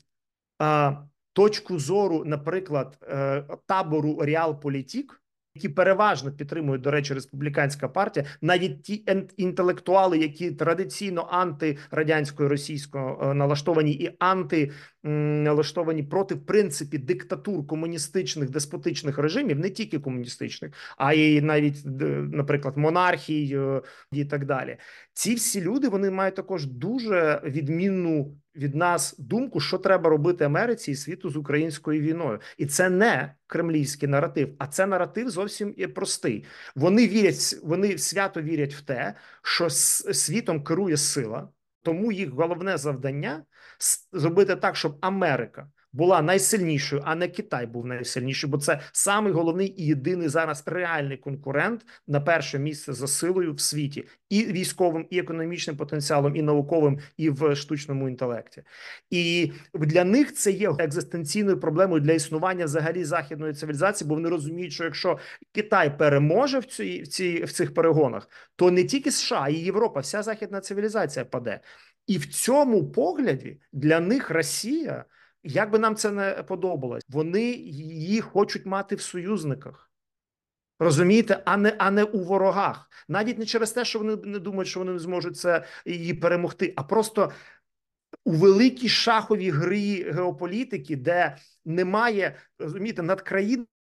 S5: точку зору, наприклад, табору Реалполітік, які переважно підтримують, до речі, республіканська партія, навіть ті інтелектуали, які традиційно антирадянсько-російсько налаштовані і налаштовані проти, в принципі, диктатур комуністичних, деспотичних режимів, не тільки комуністичних, а й навіть, наприклад, монархій і так далі. Ці всі люди, вони мають також дуже відмінну від нас думку, що треба робити Америці і світу з українською війною. І це не кремлівський наратив, а це наратив зовсім простий. Вони свято вірять в те, що світом керує сила, тому їх головне завдання – зробити так, щоб Америка була найсильнішою, а не Китай був найсильніший, бо це самий головний і єдиний зараз реальний конкурент на перше місце за силою в світі. І військовим, і економічним потенціалом, і науковим, і в штучному інтелекті. І для них це є екзистенційною проблемою для існування взагалі західної цивілізації, бо вони розуміють, що якщо Китай переможе в цих перегонах, то не тільки США, і Європа, вся західна цивілізація паде. І в цьому погляді для них Росія, як би нам це не подобалось, вони її хочуть мати в союзниках. Розумієте? А не у ворогах. Навіть не через те, що вони не думають, що вони не зможуть її перемогти, а просто у великій шаховій грі геополітики, де немає, розумієте, над країною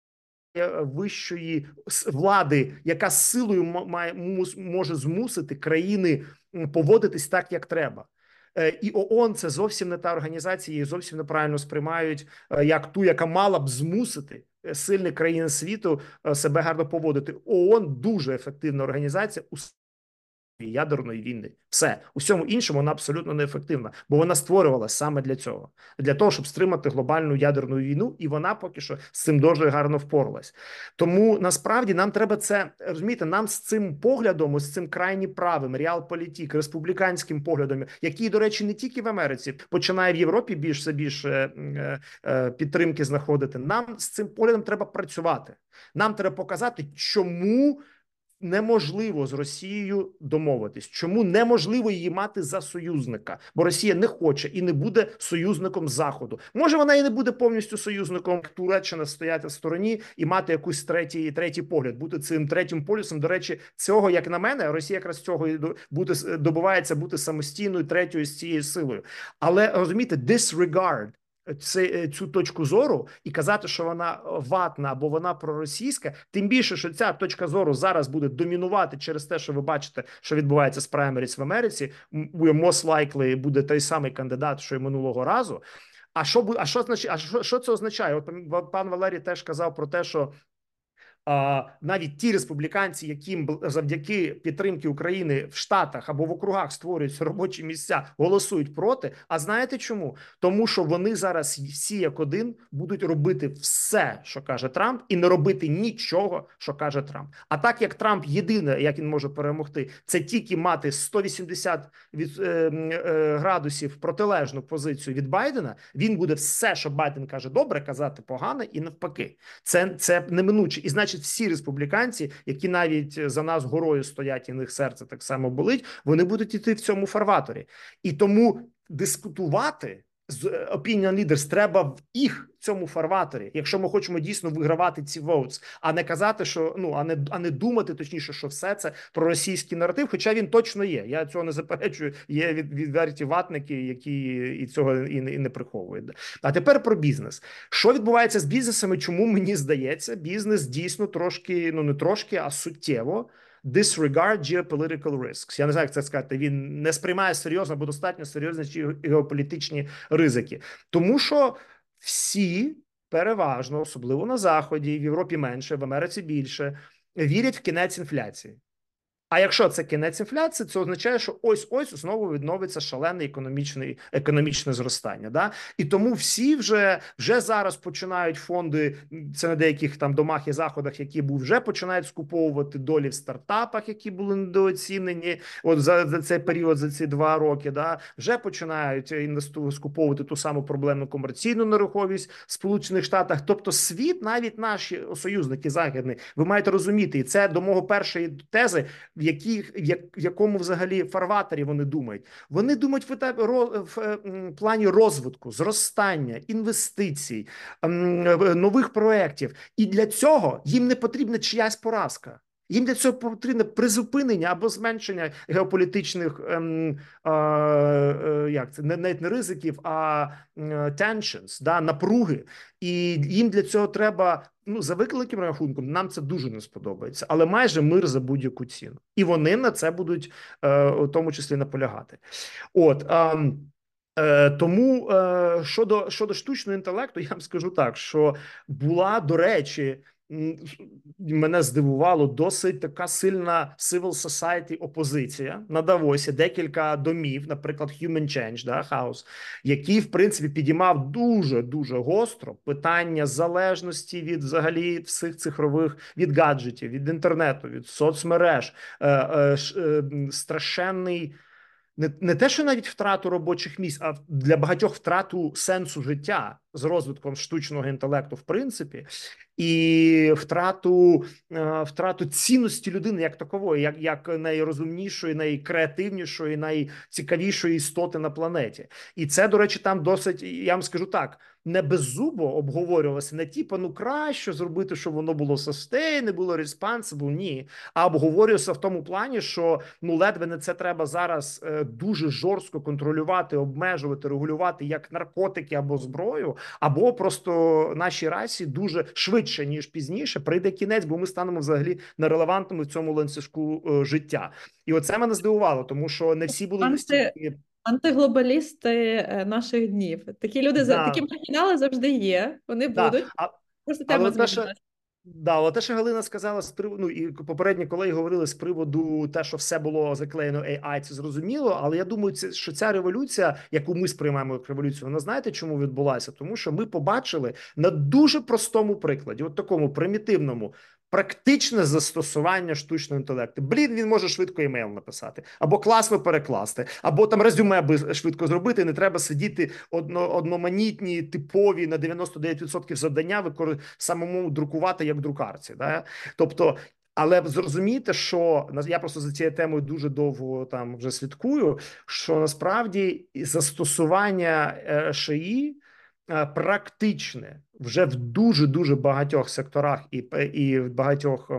S5: вищої влади, яка силою може змусити країни поводитись так, як треба. І ООН – це зовсім не та організація, її зовсім неправильно сприймають як ту, яка мала б змусити сильні країни світу себе гарно поводити. ООН дуже ефективна організація у ядерної війни. Все. У всьому іншому вона абсолютно неефективна, бо вона створювалася саме для цього. Для того, щоб стримати глобальну ядерну війну, і вона поки що з цим дуже гарно впоралась. Тому, насправді, нам треба це, розумієте, нам з цим поглядом, з цим крайні правим, реалполітик, республіканським поглядом, який, до речі, не тільки в Америці, починає в Європі все більше підтримки знаходити, нам з цим поглядом треба працювати. Нам треба показати, чому неможливо з Росією домовитись. Чому неможливо її мати за союзника? Бо Росія не хоче і не буде союзником Заходу. Може, вона і не буде повністю союзником. Туреччина стояти в стороні і мати якийсь третій погляд, бути цим третім полюсом. До речі, цього, як на мене, Росія якраз цього і добивається бути самостійною третьою з цією силою. Але, розумієте, disregard цю точку зору і казати, що вона ватна або вона проросійська, тим більше, що ця точка зору зараз буде домінувати через те, що ви бачите, що відбувається з праймеріс в Америці, most likely буде той самий кандидат, що й минулого разу. Що це означає? От пан Валерій теж казав про те, що навіть ті республіканці, яким завдяки підтримки України в Штатах або в округах створюються робочі місця, голосують проти. А знаєте чому? Тому що вони зараз всі як один будуть робити все, що каже Трамп, і не робити нічого, що каже Трамп. А так як Трамп єдине, як він може перемогти, це тільки мати 180 градусів протилежну позицію від Байдена, він буде все, що Байден каже добре, казати погане і навпаки. Це неминуче. І значить, всі республіканці, які навіть за нас горою стоять, і в них серце так само болить, вони будуть йти в цьому фарваторі. І тому дискутувати з opinion leaders треба в їх цьому фарваторі, якщо ми хочемо дійсно вигравати ці votes, а не казати, що а не думати точніше, що все це про російський наратив, хоча він точно є. Я цього не заперечую. Є відверті ватники, які і цього і не приховують. А тепер про бізнес. Що відбувається з бізнесами? Чому мені здається, бізнес дійсно трошки, не трошки, а суттєво disregard geopolitical risks. Я не знаю, як це сказати. Він не сприймає серйозно, або достатньо серйозні геополітичні ризики. Тому що всі переважно, особливо на Заході, в Європі менше, в Америці більше, вірять в кінець інфляції. А якщо це кінець інфляції, це означає, що ось знову відновиться шалене економічне зростання. Да? І тому всі вже зараз починають фонди, це на деяких там домах і заходах, які вже починають скуповувати долі в стартапах, які були недооцінені от за цей період, за ці 2 роки. Да? Вже починають скуповувати ту саму проблемну комерційну нерухомість в Сполучених Штатах. Тобто світ, навіть наші союзники західні, ви маєте розуміти, і це до мого першої тези, в якому взагалі фарватері вони думають. Вони думають в плані розвитку, зростання, інвестицій, нових проєктів. І для цього їм не потрібна чиясь поразка. Їм для цього потрібне призупинення або зменшення геополітичних навіть не ризиків, а tensions, да, напруги. І їм для цього треба, за великим рахунком, нам це дуже не сподобається, але майже мир за будь-яку ціну. І вони на це будуть у тому числі наполягати. Тому щодо штучного інтелекту, я вам скажу так, що була, до речі, мене здивувало, досить така сильна civil society опозиція на Давосі, декілька домів, наприклад, Human Change, да, House, який, в принципі, підіймав дуже гостро питання залежності від взагалі всіх цифрових, від гаджетів, від інтернету, від соцмереж, страшенний, не те, що навіть втрату робочих місць, а для багатьох втрату сенсу життя з розвитком штучного інтелекту, в принципі, і втрату цінності людини як такової, як найрозумнішої, найкреативнішої, найцікавішої істоти на планеті. І це, до речі, там досить, я вам скажу так, не беззубо обговорювалося, не краще зробити, щоб воно було sustainable, було responsible, ні. А обговорювалося в тому плані, що ледве не це треба зараз дуже жорстко контролювати, обмежувати, регулювати як наркотики або зброю, або просто нашій расі дуже швидше, ніж пізніше, прийде кінець, бо ми станемо взагалі нерелевантними в цьому ланцюжку життя. І оце мене здивувало, тому що не всі були настільки...
S3: Антиглобалісти наших днів. Такі люди, такі маргінали завжди є, вони будуть. Просто тема змінилася.
S5: Але те, що Галина сказала з приводу, і попередні колеги говорили з приводу те, що все було заклеєно AI, це зрозуміло, але я думаю, що ця революція, яку ми сприймаємо як революцію, вона знаєте, чому відбулася? Тому що ми побачили на дуже простому прикладі, от такому примітивному, практичне застосування штучного інтелекту. Він може швидко емейл написати, або класно перекласти, або там резюме швидко зробити, не треба сидіти одноманітні, типові на 99% завдання самому друкувати як друкарці. Да? Тобто, але зрозумійте, що я просто за цією темою дуже довго там вже слідкую, що насправді застосування ШІ практичне вже в дуже багатьох секторах і в багатьох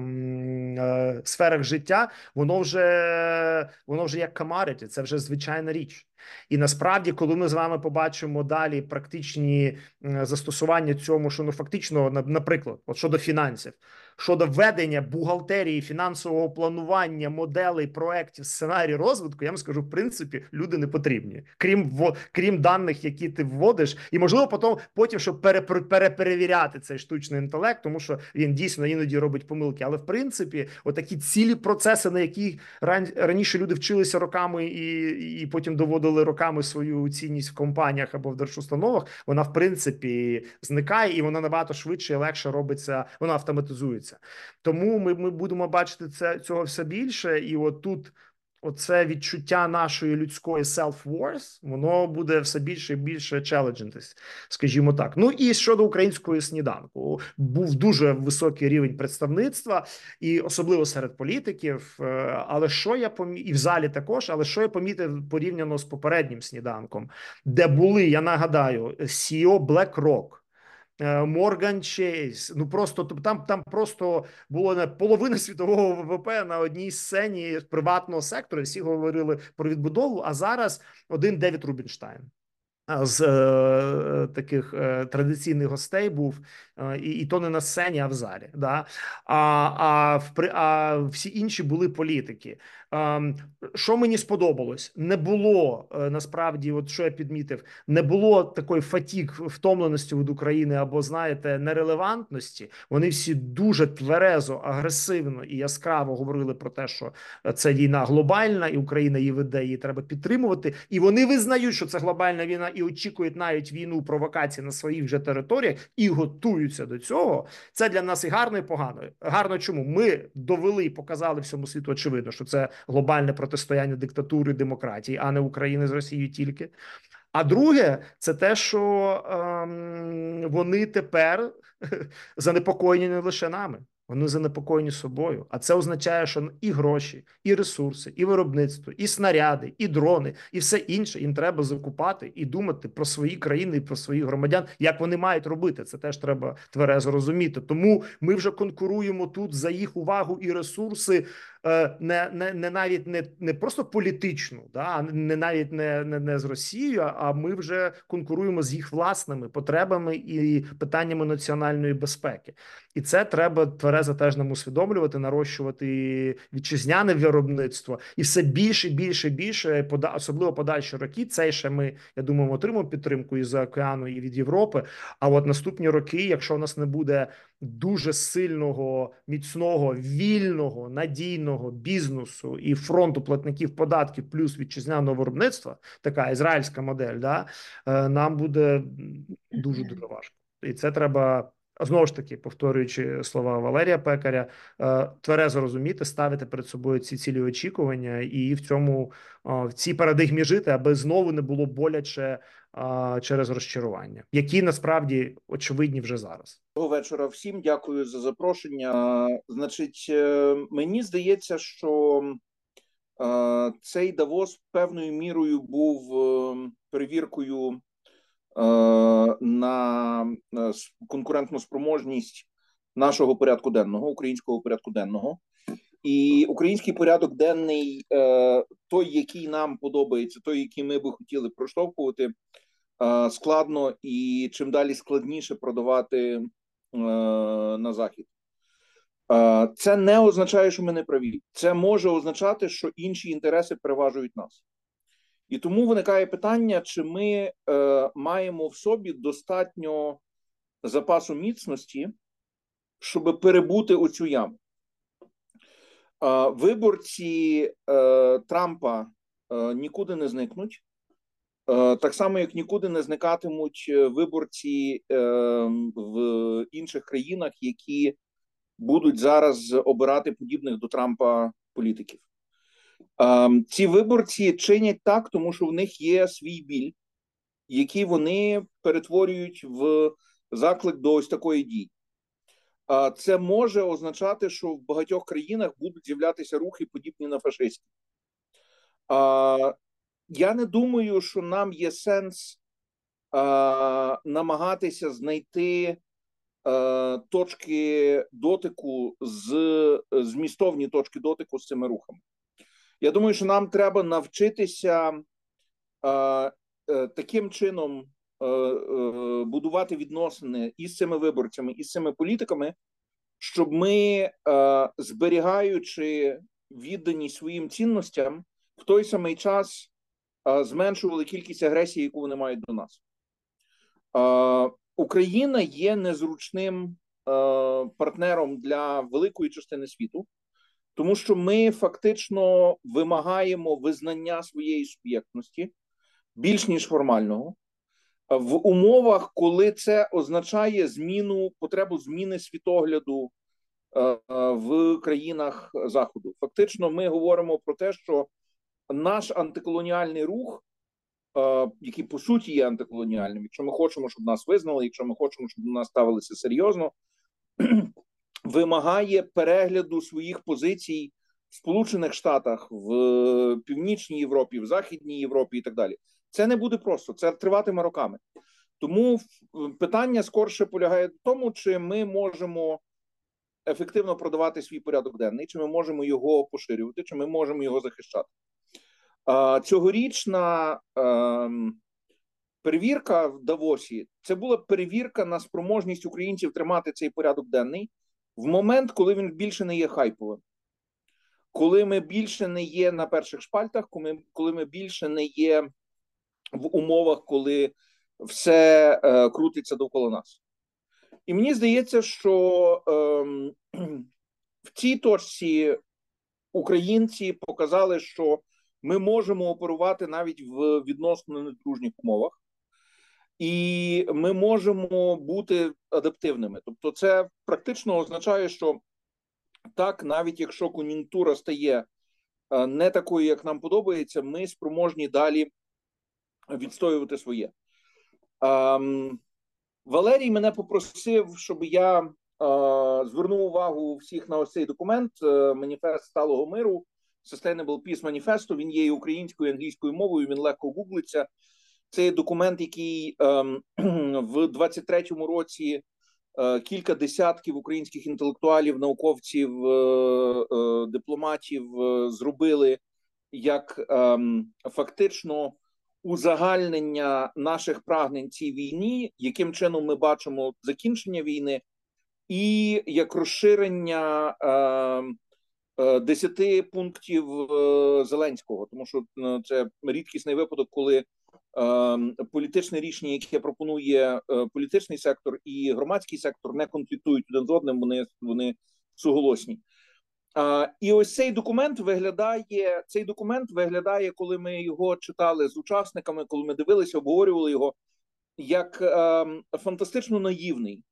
S5: сферах життя, воно вже як commodity, це вже звичайна річ. І насправді, коли ми з вами побачимо далі практичні застосування цьому, що фактично, наприклад, от щодо фінансів, щодо ведення бухгалтерії, фінансового планування, моделей, проєктів, сценарій розвитку, я вам скажу, в принципі, люди не потрібні. Крім даних, які ти вводиш, і, можливо, потім щоб перевіряти цей штучний інтелект, тому що він дійсно іноді робить помилки. Але, в принципі, отакі цілі процеси, на які раніше люди вчилися роками і потім доводили роками свою цінність в компаніях або в держустановах, вона, в принципі, зникає, і вона набагато швидше і легше робиться, вона автоматизується. Тому ми будемо бачити цього все більше, і отут оце відчуття нашої людської self-worth, воно буде все більше і більше челенджитись, скажімо так. Ну і щодо української сніданку. Був дуже високий рівень представництва, і особливо серед політиків, але що я помітив, і в залі також, але що я помітив порівняно з попереднім сніданком, де були, я нагадаю, CEO BlackRock, Morgan Chase, ну просто там просто було половина світового ВВП на одній сцені приватного сектору, всі говорили про відбудову, а зараз один Девід Рубінштайн з таких традиційних гостей був, і то не на сцені, а в залі. Да? А всі інші були політики. Що мені сподобалось? Не було, насправді, от що я підмітив, не було такої фатіг, втомленості від України або, знаєте, нерелевантності. Вони всі дуже тверезо, агресивно і яскраво говорили про те, що це війна глобальна, і Україна її веде, її треба підтримувати. І вони визнають, що це глобальна війна, і очікують навіть війну, провокації на своїх вже територіях, і готуються до цього. Це для нас і гарно, і погано. Гарно чому? Ми довели і показали всьому світу, очевидно, що це глобальне протистояння диктатури і демократії, а не України з Росією тільки. А друге, це те, що вони тепер занепокоєні не лише нами. Вони занепокоєні собою. А це означає, що і гроші, і ресурси, і виробництво, і снаряди, і дрони, і все інше їм треба закупати і думати про свої країни і про своїх громадян, як вони мають робити. Це теж треба тверезо розуміти. Тому ми вже конкуруємо тут за їх увагу і ресурси, не просто політичну, да, не навіть не з Росією, а ми вже конкуруємо з їх власними потребами і питаннями національної безпеки. І це треба тверезо теж нам усвідомлювати, нарощувати вітчизняне виробництво. І все більше, особливо подальші роки, це ще ми, я думаю, отримаємо підтримку із-за океану і від Європи. А от наступні роки, якщо у нас не буде дуже сильного, міцного, вільного, надійного бізнесу і фронту платників податків плюс вітчизняного виробництва, така ізраїльська модель, да, нам буде дуже-дуже важко. І це треба, знову ж таки, повторюючи слова Валерія Пекаря, тверезо розуміти, ставити перед собою ці цілі очікування і в цій парадигмі жити, аби знову не було боляче через розчарування, які насправді очевидні вже зараз.
S6: Доброго вечора всім, дякую за запрошення. Значить, мені здається, що цей Давос певною мірою був перевіркою на конкурентну спроможність нашого порядку денного, українського порядку денного. І український порядок денний, той, який нам подобається, той, який ми би хотіли проштовхувати, складно і чим далі складніше продавати на Захід. Це не означає, що ми не праві. Це може означати, що інші інтереси переважують нас. І тому виникає питання, чи ми маємо в собі достатньо запасу міцності, щоб перебути оцю яму. Виборці Трампа нікуди не зникнуть. Так само, як нікуди не зникатимуть виборці в інших країнах, які будуть зараз обирати подібних до Трампа політиків. Ці виборці чинять так, тому що в них є свій біль, який вони перетворюють в заклик до ось такої дії. Це може означати, що в багатьох країнах будуть з'являтися рухи, подібні на фашистські. Я не думаю, що нам є сенс намагатися знайти точки дотику, змістовні точки дотику з цими рухами. Я думаю, що нам треба навчитися таким чином будувати відносини із цими виборцями, із цими політиками, щоб ми, зберігаючи відданість своїм цінностям, в той самий час зменшували кількість агресії, яку вони мають до нас. Україна є незручним партнером для великої частини світу, тому що ми фактично вимагаємо визнання своєї суб'єктності більш ніж формального, в умовах, коли це означає потребу зміни світогляду в країнах Заходу. Фактично ми говоримо про те, що наш антиколоніальний рух, який по суті є антиколоніальним, якщо ми хочемо, щоб нас визнали, якщо ми хочемо, щоб до нас ставилися серйозно, вимагає перегляду своїх позицій в Сполучених Штатах, в Північній Європі, в Західній Європі і так далі. Це не буде просто, це триватиме роками. Тому питання скорше полягає в тому, чи ми можемо ефективно продавати свій порядок денний, чи ми можемо його поширювати, чи ми можемо його захищати. Цьогорічна перевірка в Давосі – це була перевірка на спроможність українців тримати цей порядок денний в момент, коли він більше не є хайповим. Коли ми більше не є на перших шпальтах, коли ми більше не є в умовах, коли все крутиться довкола нас. І мені здається, що в цій точці українці показали, що ми можемо оперувати навіть в відносно недружніх умовах. І ми можемо бути адаптивними. Тобто це практично означає, що так, навіть якщо кон'юнктура стає не такою, як нам подобається, ми спроможні далі відстоювати своє. Валерій мене попросив, щоб я звернув увагу всіх на ось цей документ, Маніфест сталого миру, Sustainable Peace Manifesto. Він є і українською, і англійською мовою, він легко гуглиться. Це документ, який в 23-му році кілька десятків українських інтелектуалів, науковців, дипломатів зробили як фактично узагальнення наших прагнень цій війні, яким чином ми бачимо закінчення війни, і як розширення 10 пунктів Зеленського, тому що це рідкісний випадок, коли політичне рішення, яке пропонує політичний сектор і громадський сектор, не конфліктують один з одним, вони суголосні. І ось цей документ виглядає, коли ми його читали з учасниками, коли ми дивилися, обговорювали його, як фантастично наївний.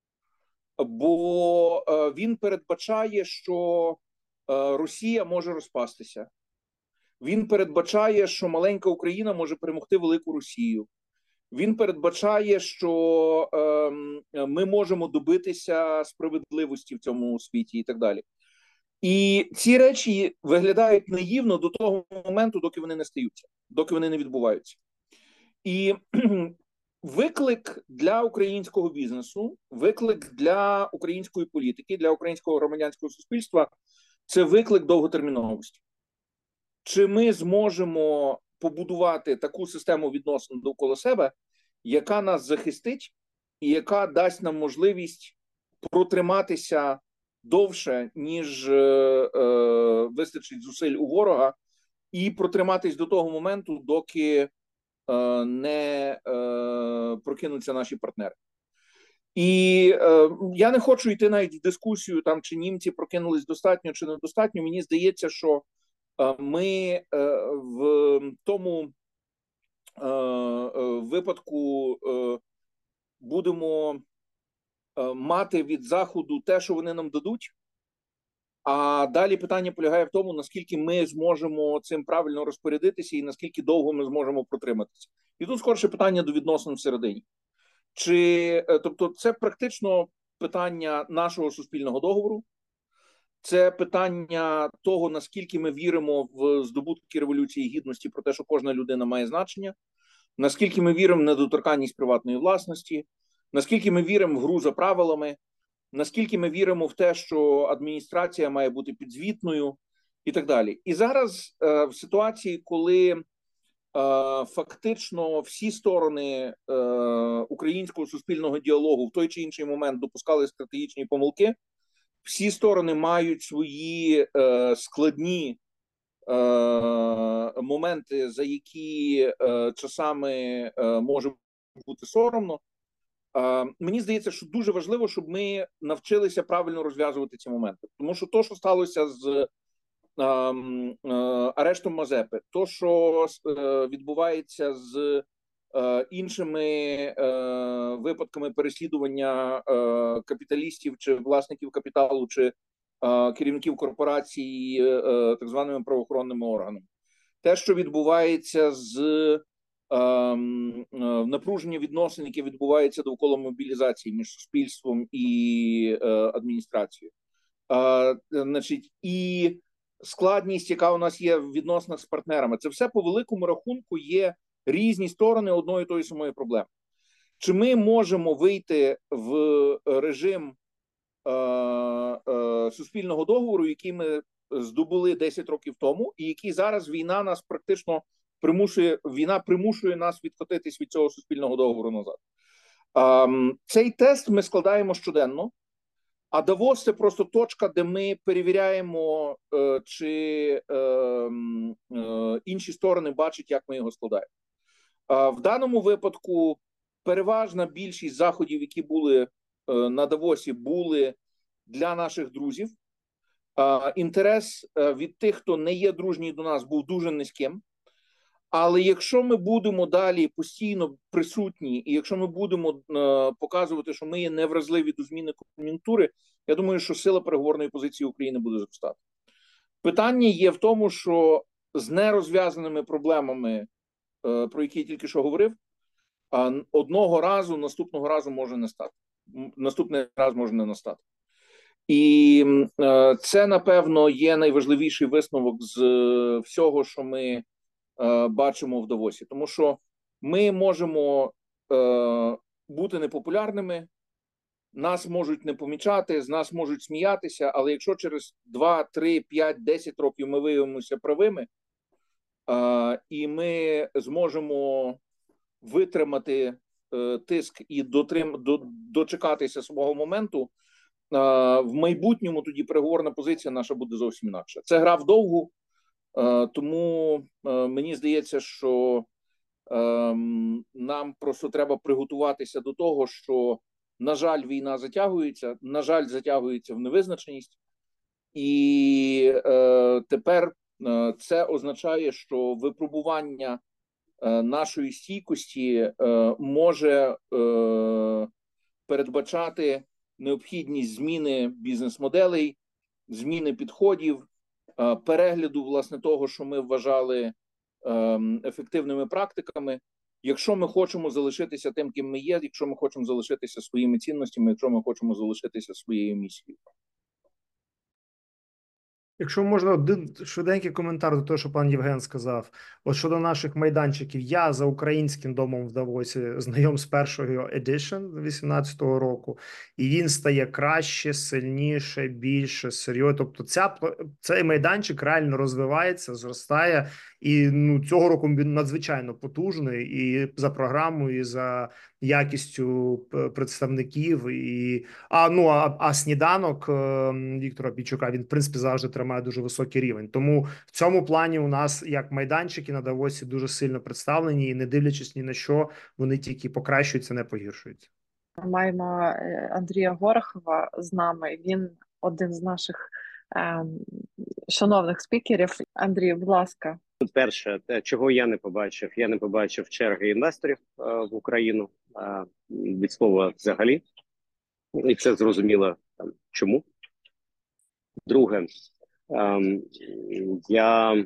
S6: Бо він передбачає, що Росія може розпастися. Він передбачає, що маленька Україна може перемогти велику Росію. Він передбачає, що ми можемо добитися справедливості в цьому світі і так далі. І ці речі виглядають наївно до того моменту, доки вони не стаються, доки вони не відбуваються. І виклик для українського бізнесу, виклик для української політики, для українського громадянського суспільства – це виклик довготерміновості. Чи ми зможемо побудувати таку систему відносин довкола себе, яка нас захистить і яка дасть нам можливість протриматися довше, ніж вистачить зусиль у ворога, і протриматись до того моменту, доки не прокинуться наші партнери. І я не хочу йти навіть в дискусію, там, чи німці прокинулись достатньо чи недостатньо. Мені здається, що ми в тому випадку будемо мати від Заходу те, що вони нам дадуть. А далі питання полягає в тому, наскільки ми зможемо цим правильно розпорядитися і наскільки довго ми зможемо протриматися. І тут скорше питання до відносин всередині. Тобто це практично питання нашого суспільного договору, це питання того, наскільки ми віримо в здобутки Революції Гідності, про те, що кожна людина має значення, наскільки ми віримо в недоторканність приватної власності, наскільки ми віримо в гру за правилами, наскільки ми віримо в те, що адміністрація має бути підзвітною і так далі. І зараз в ситуації, коли фактично всі сторони українського суспільного діалогу в той чи інший момент допускали стратегічні помилки, всі сторони мають свої складні моменти, за які часами може бути соромно. Мені здається, що дуже важливо, щоб ми навчилися правильно розв'язувати ці моменти. Тому що то, що сталося з арештом Мазепи, то, що відбувається з іншими випадками переслідування капіталістів чи власників капіталу, чи керівників корпорацій так званими правоохоронними органами. Те, що відбувається з напруження відносин, яке відбувається довкола мобілізації між суспільством і адміністрацією. Значить, і складність, яка у нас є в відносинах з партнерами. Це все по великому рахунку є різні сторони одної і тої самої проблеми. Чи ми можемо вийти в режим суспільного договору, який ми здобули 10 років тому, і який зараз війна нас практично примушує нас відкотитись від цього суспільного договору назад. Цей тест ми складаємо щоденно, а Давос – це просто точка, де ми перевіряємо, чи інші сторони бачать, як ми його складаємо. В даному випадку переважна більшість заходів, які були на Давосі, були для наших друзів. Інтерес від тих, хто не є дружній до нас, був дуже низьким. Але якщо ми будемо далі постійно присутні, і якщо ми будемо показувати, що ми є невразливі до зміни кон'юнктури, я думаю, що сила переговорної позиції України буде зростати. Питання є в тому, що з нерозв'язаними проблемами, про які я тільки що говорив, одного разу, наступного разу може не стати. Наступний раз може не настати. І це, напевно, є найважливіший висновок з всього, що ми бачимо в Давосі. Тому що ми можемо бути непопулярними, нас можуть не помічати, з нас можуть сміятися, але якщо через 2, 3, 5, 10 років ми виявимося правими, і ми зможемо витримати тиск і дочекатися свого моменту, в майбутньому тоді переговорна позиція наша буде зовсім інакша. Це гра вдовгу, тому мені здається, що нам просто треба приготуватися до того, що, на жаль, війна затягується, на жаль, затягується в невизначеність, і тепер це означає, що випробування нашої стійкості може передбачати необхідність зміни бізнес-моделей, зміни підходів, перегляду, власне, того, що ми вважали ефективними практиками, якщо ми хочемо залишитися тим, ким ми є, якщо ми хочемо залишитися своїми цінностями, якщо ми хочемо залишитися своєю місією.
S5: Якщо можна, один швиденький коментар до того, що пан Євген сказав. От щодо наших майданчиків, я за українським домом в Давосі знайом з першого edition 18-го року, і він стає краще, сильніше, більше, серйозно. Тобто цей майданчик реально розвивається, зростає, і цього року він надзвичайно потужний і за програмою, і за якістю представників. А сніданок Віктора Пічука, він в принципі завжди тримає дуже високий рівень. Тому в цьому плані у нас як майданчики на Давосі дуже сильно представлені, і не дивлячись ні на що, вони тільки покращуються, не погіршуються.
S1: Маємо Андрія Горохова з нами. Він один з наших шановних спікерів. Андрій, будь ласка.
S7: Перше, чого я не побачив черги інвесторів в Україну від слова взагалі, і це зрозуміло чому. Друге, я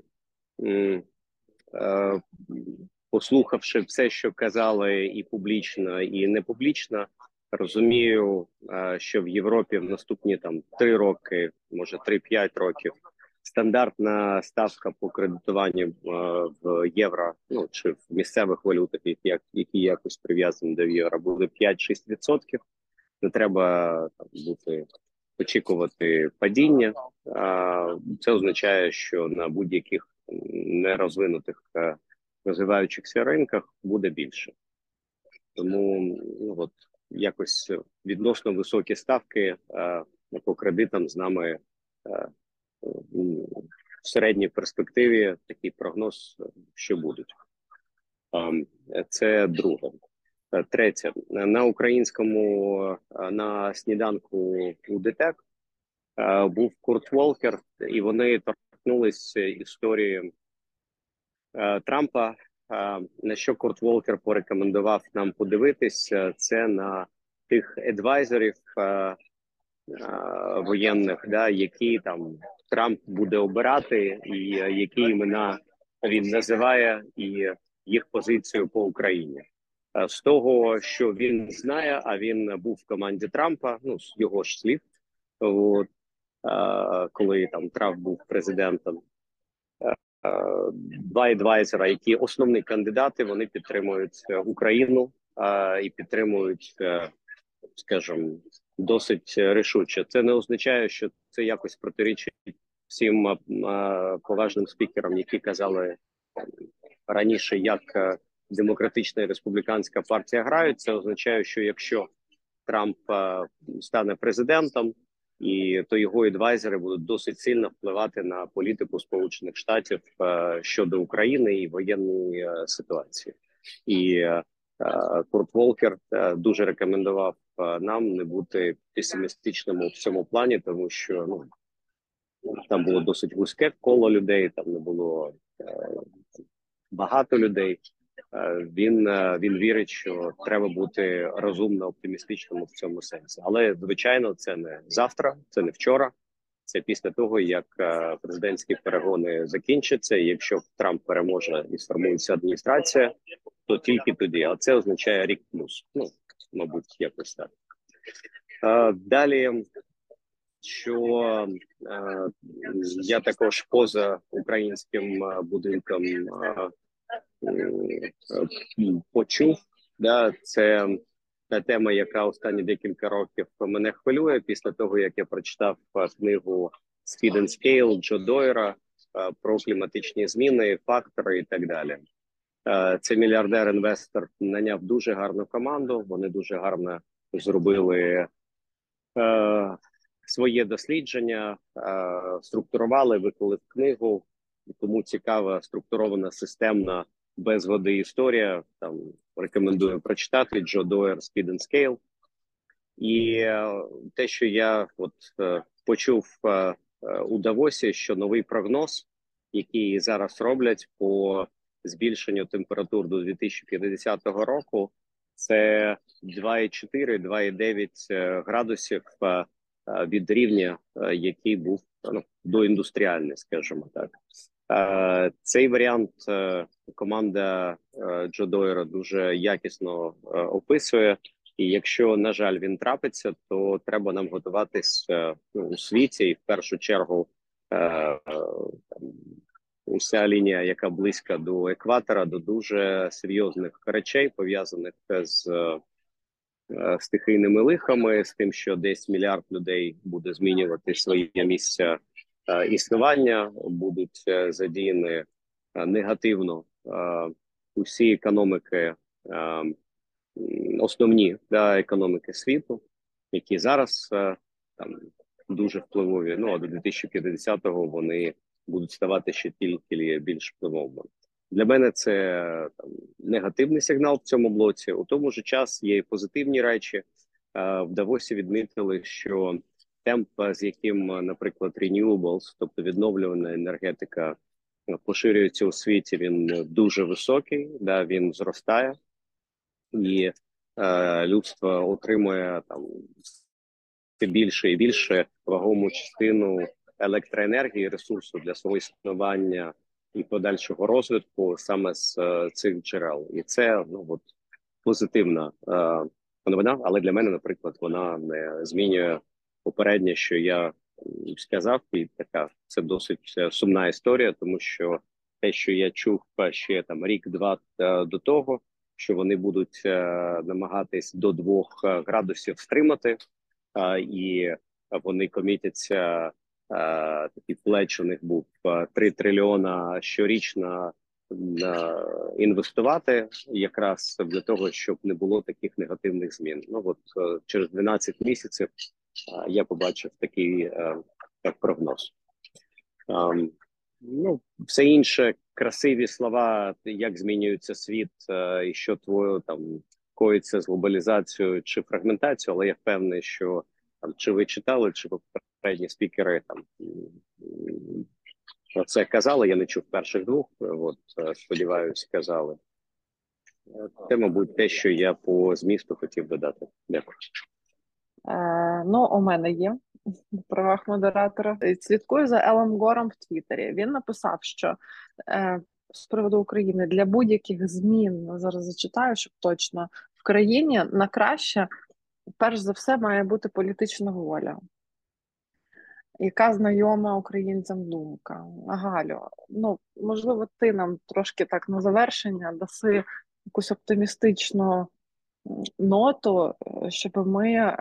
S7: послухавши все, що казали і публічно, і не публічно, розумію, що в Європі в наступні 3 роки, може 3-5 років, стандартна ставка по кредитуванню в євро, чи в місцевих валютах, які якось прив'язані до євро, буде 5-6%. Не треба очікувати падіння. Це означає, що на будь-яких нерозвинутих розвиваючихся ринках буде більше. Тому якось відносно високі ставки по кредитам з нами в середній перспективі такий прогноз, що будуть. Це друге. Третє. На українському на сніданку у ДТЕК був Курт Волкер, і вони торкнулись історії Трампа. На що Курт Волкер порекомендував нам подивитись, це на тих адвайзерів воєнних, які Трамп буде обирати, і які імена він називає, і їх позицію по Україні. З того, що він знає, а він був в команді Трампа, з його ж слів, коли Трамп був президентом, 2 адвайзера, які основні кандидати, вони підтримують Україну і підтримують, скажімо, досить рішуче. Це не означає, що це якось протирічить всім поважним спікерам, які казали раніше, як демократична і республіканська партія грають. Це означає, що якщо Трамп стане президентом, то його адвайзери будуть досить сильно впливати на політику Сполучених Штатів щодо України і воєнної ситуації. І Курт Волкер дуже рекомендував нам не бути песимістичними в цьому плані, тому що там було досить вузьке коло людей, там не було багато людей. Він вірить, що треба бути розумно оптимістичним в цьому сенсі. Але, звичайно, це не завтра, це не вчора. Це після того, як президентські перегони закінчаться. І якщо Трамп переможе і сформується адміністрація, то тільки тоді. А це означає рік плюс. Мабуть, якось так. Далі, що я також поза українським будинком почув, це та тема, яка останні декілька років мене хвилює після того, як я прочитав книгу «Speed and Scale» Джо Дойера про кліматичні зміни, фактори і так далі. Це мільярдер-інвестор наняв дуже гарну команду, вони дуже гарно зробили своє дослідження, структурували, виклали книгу, тому цікава, структурована, системна, без води історія. Рекомендую прочитати Джо Дойер «Speed and Scale». І те, що я почув у Давосі, що новий прогноз, який зараз роблять по збільшенню температур до 2050 року, це 2,4-2,9 градусів від рівня, який був доіндустріальний, скажімо так. Цей варіант команда Джо Дойера дуже якісно описує, і якщо, на жаль, він трапиться, то треба нам готуватись у світі, і в першу чергу уся лінія, яка близька до екватора, до дуже серйозних речей, пов'язаних з стихійними лихами, з тим, що десь мільярд людей буде змінювати своє місце існування, будуть задіяні негативно усі економіки, основні економіки світу, які зараз там дуже впливові. Ну, а до 2050-го вони будуть ставати ще тільки більш впливовими. Для мене це негативний сигнал в цьому блоці. У тому ж час є і позитивні речі. В Давосі відмітили, що темп, з яким, наприклад, renewables, тобто відновлювана енергетика, поширюється у світі, він дуже високий, він зростає, і людство отримує там більше і більше вагому частину електроенергії, ресурсу для свого існування і подальшого розвитку саме з цих джерел. І це позитивна новина, але для мене, наприклад, вона не змінює попереднє, що я сказав, і така це досить сумна історія, тому що те, що я чув ще там рік-два до того, що вони будуть намагатись до 2 градусів стримати, і вони комітяться, такий плеч у них був 3 трильйона щорічно інвестувати якраз для того, щоб не було таких негативних змін. Через 12 місяців я побачив такий прогноз. Все інше, красиві слова, як змінюється світ і що коїться з глобалізацією чи фрагментацією, але я впевнений, що чи ви читали, чи попередні спікери про це казали, я не чув перших 2, сподіваюся, казали. Це, мабуть, те, що я по змісту хотів додати. Дякую.
S1: У мене є в правах модератора. Слідкую за Елом Гором в Твіттері. Він написав, що з приводу України для будь-яких змін, зараз зачитаю, щоб точно, в країні на краще, перш за все, має бути політична воля. Яка знайома українцям думка? Галю, можливо, ти нам трошки так на завершення даси якусь оптимістичну ноту, щоб ми,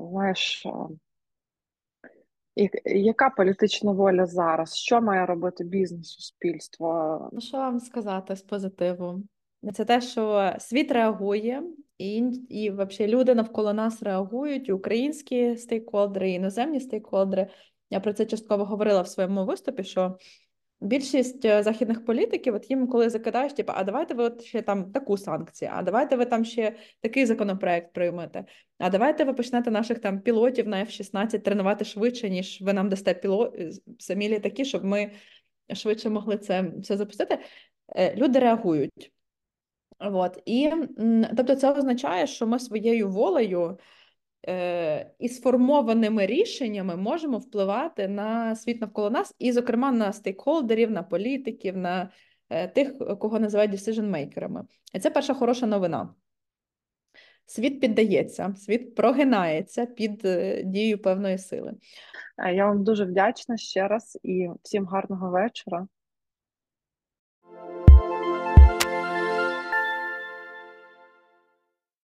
S1: яка політична воля зараз? Що має робити бізнес, суспільство?
S3: Що вам сказати з позитиву? Це те, що світ реагує, і взагалі люди навколо нас реагують, і українські стейкхолдери, і іноземні стейкхолдери. Я про це частково говорила в своєму виступі, що більшість західних політиків, їм коли закидаєш, а давайте ви ще там таку санкцію, а давайте ви там ще такий законопроект приймете, а давайте ви почнете наших там пілотів на F-16 тренувати швидше, ніж ви нам дасте самі літаки, щоб ми швидше могли це запустити. Люди реагують. І, тобто це означає, що ми своєю волею і сформованими рішеннями можемо впливати на світ навколо нас, і, зокрема, на стейкхолдерів, на політиків, на тих, кого називають decision-мейкерами. І це перша хороша новина. Світ піддається, світ прогинається під дією певної сили.
S1: Я вам дуже вдячна ще раз і всім гарного вечора.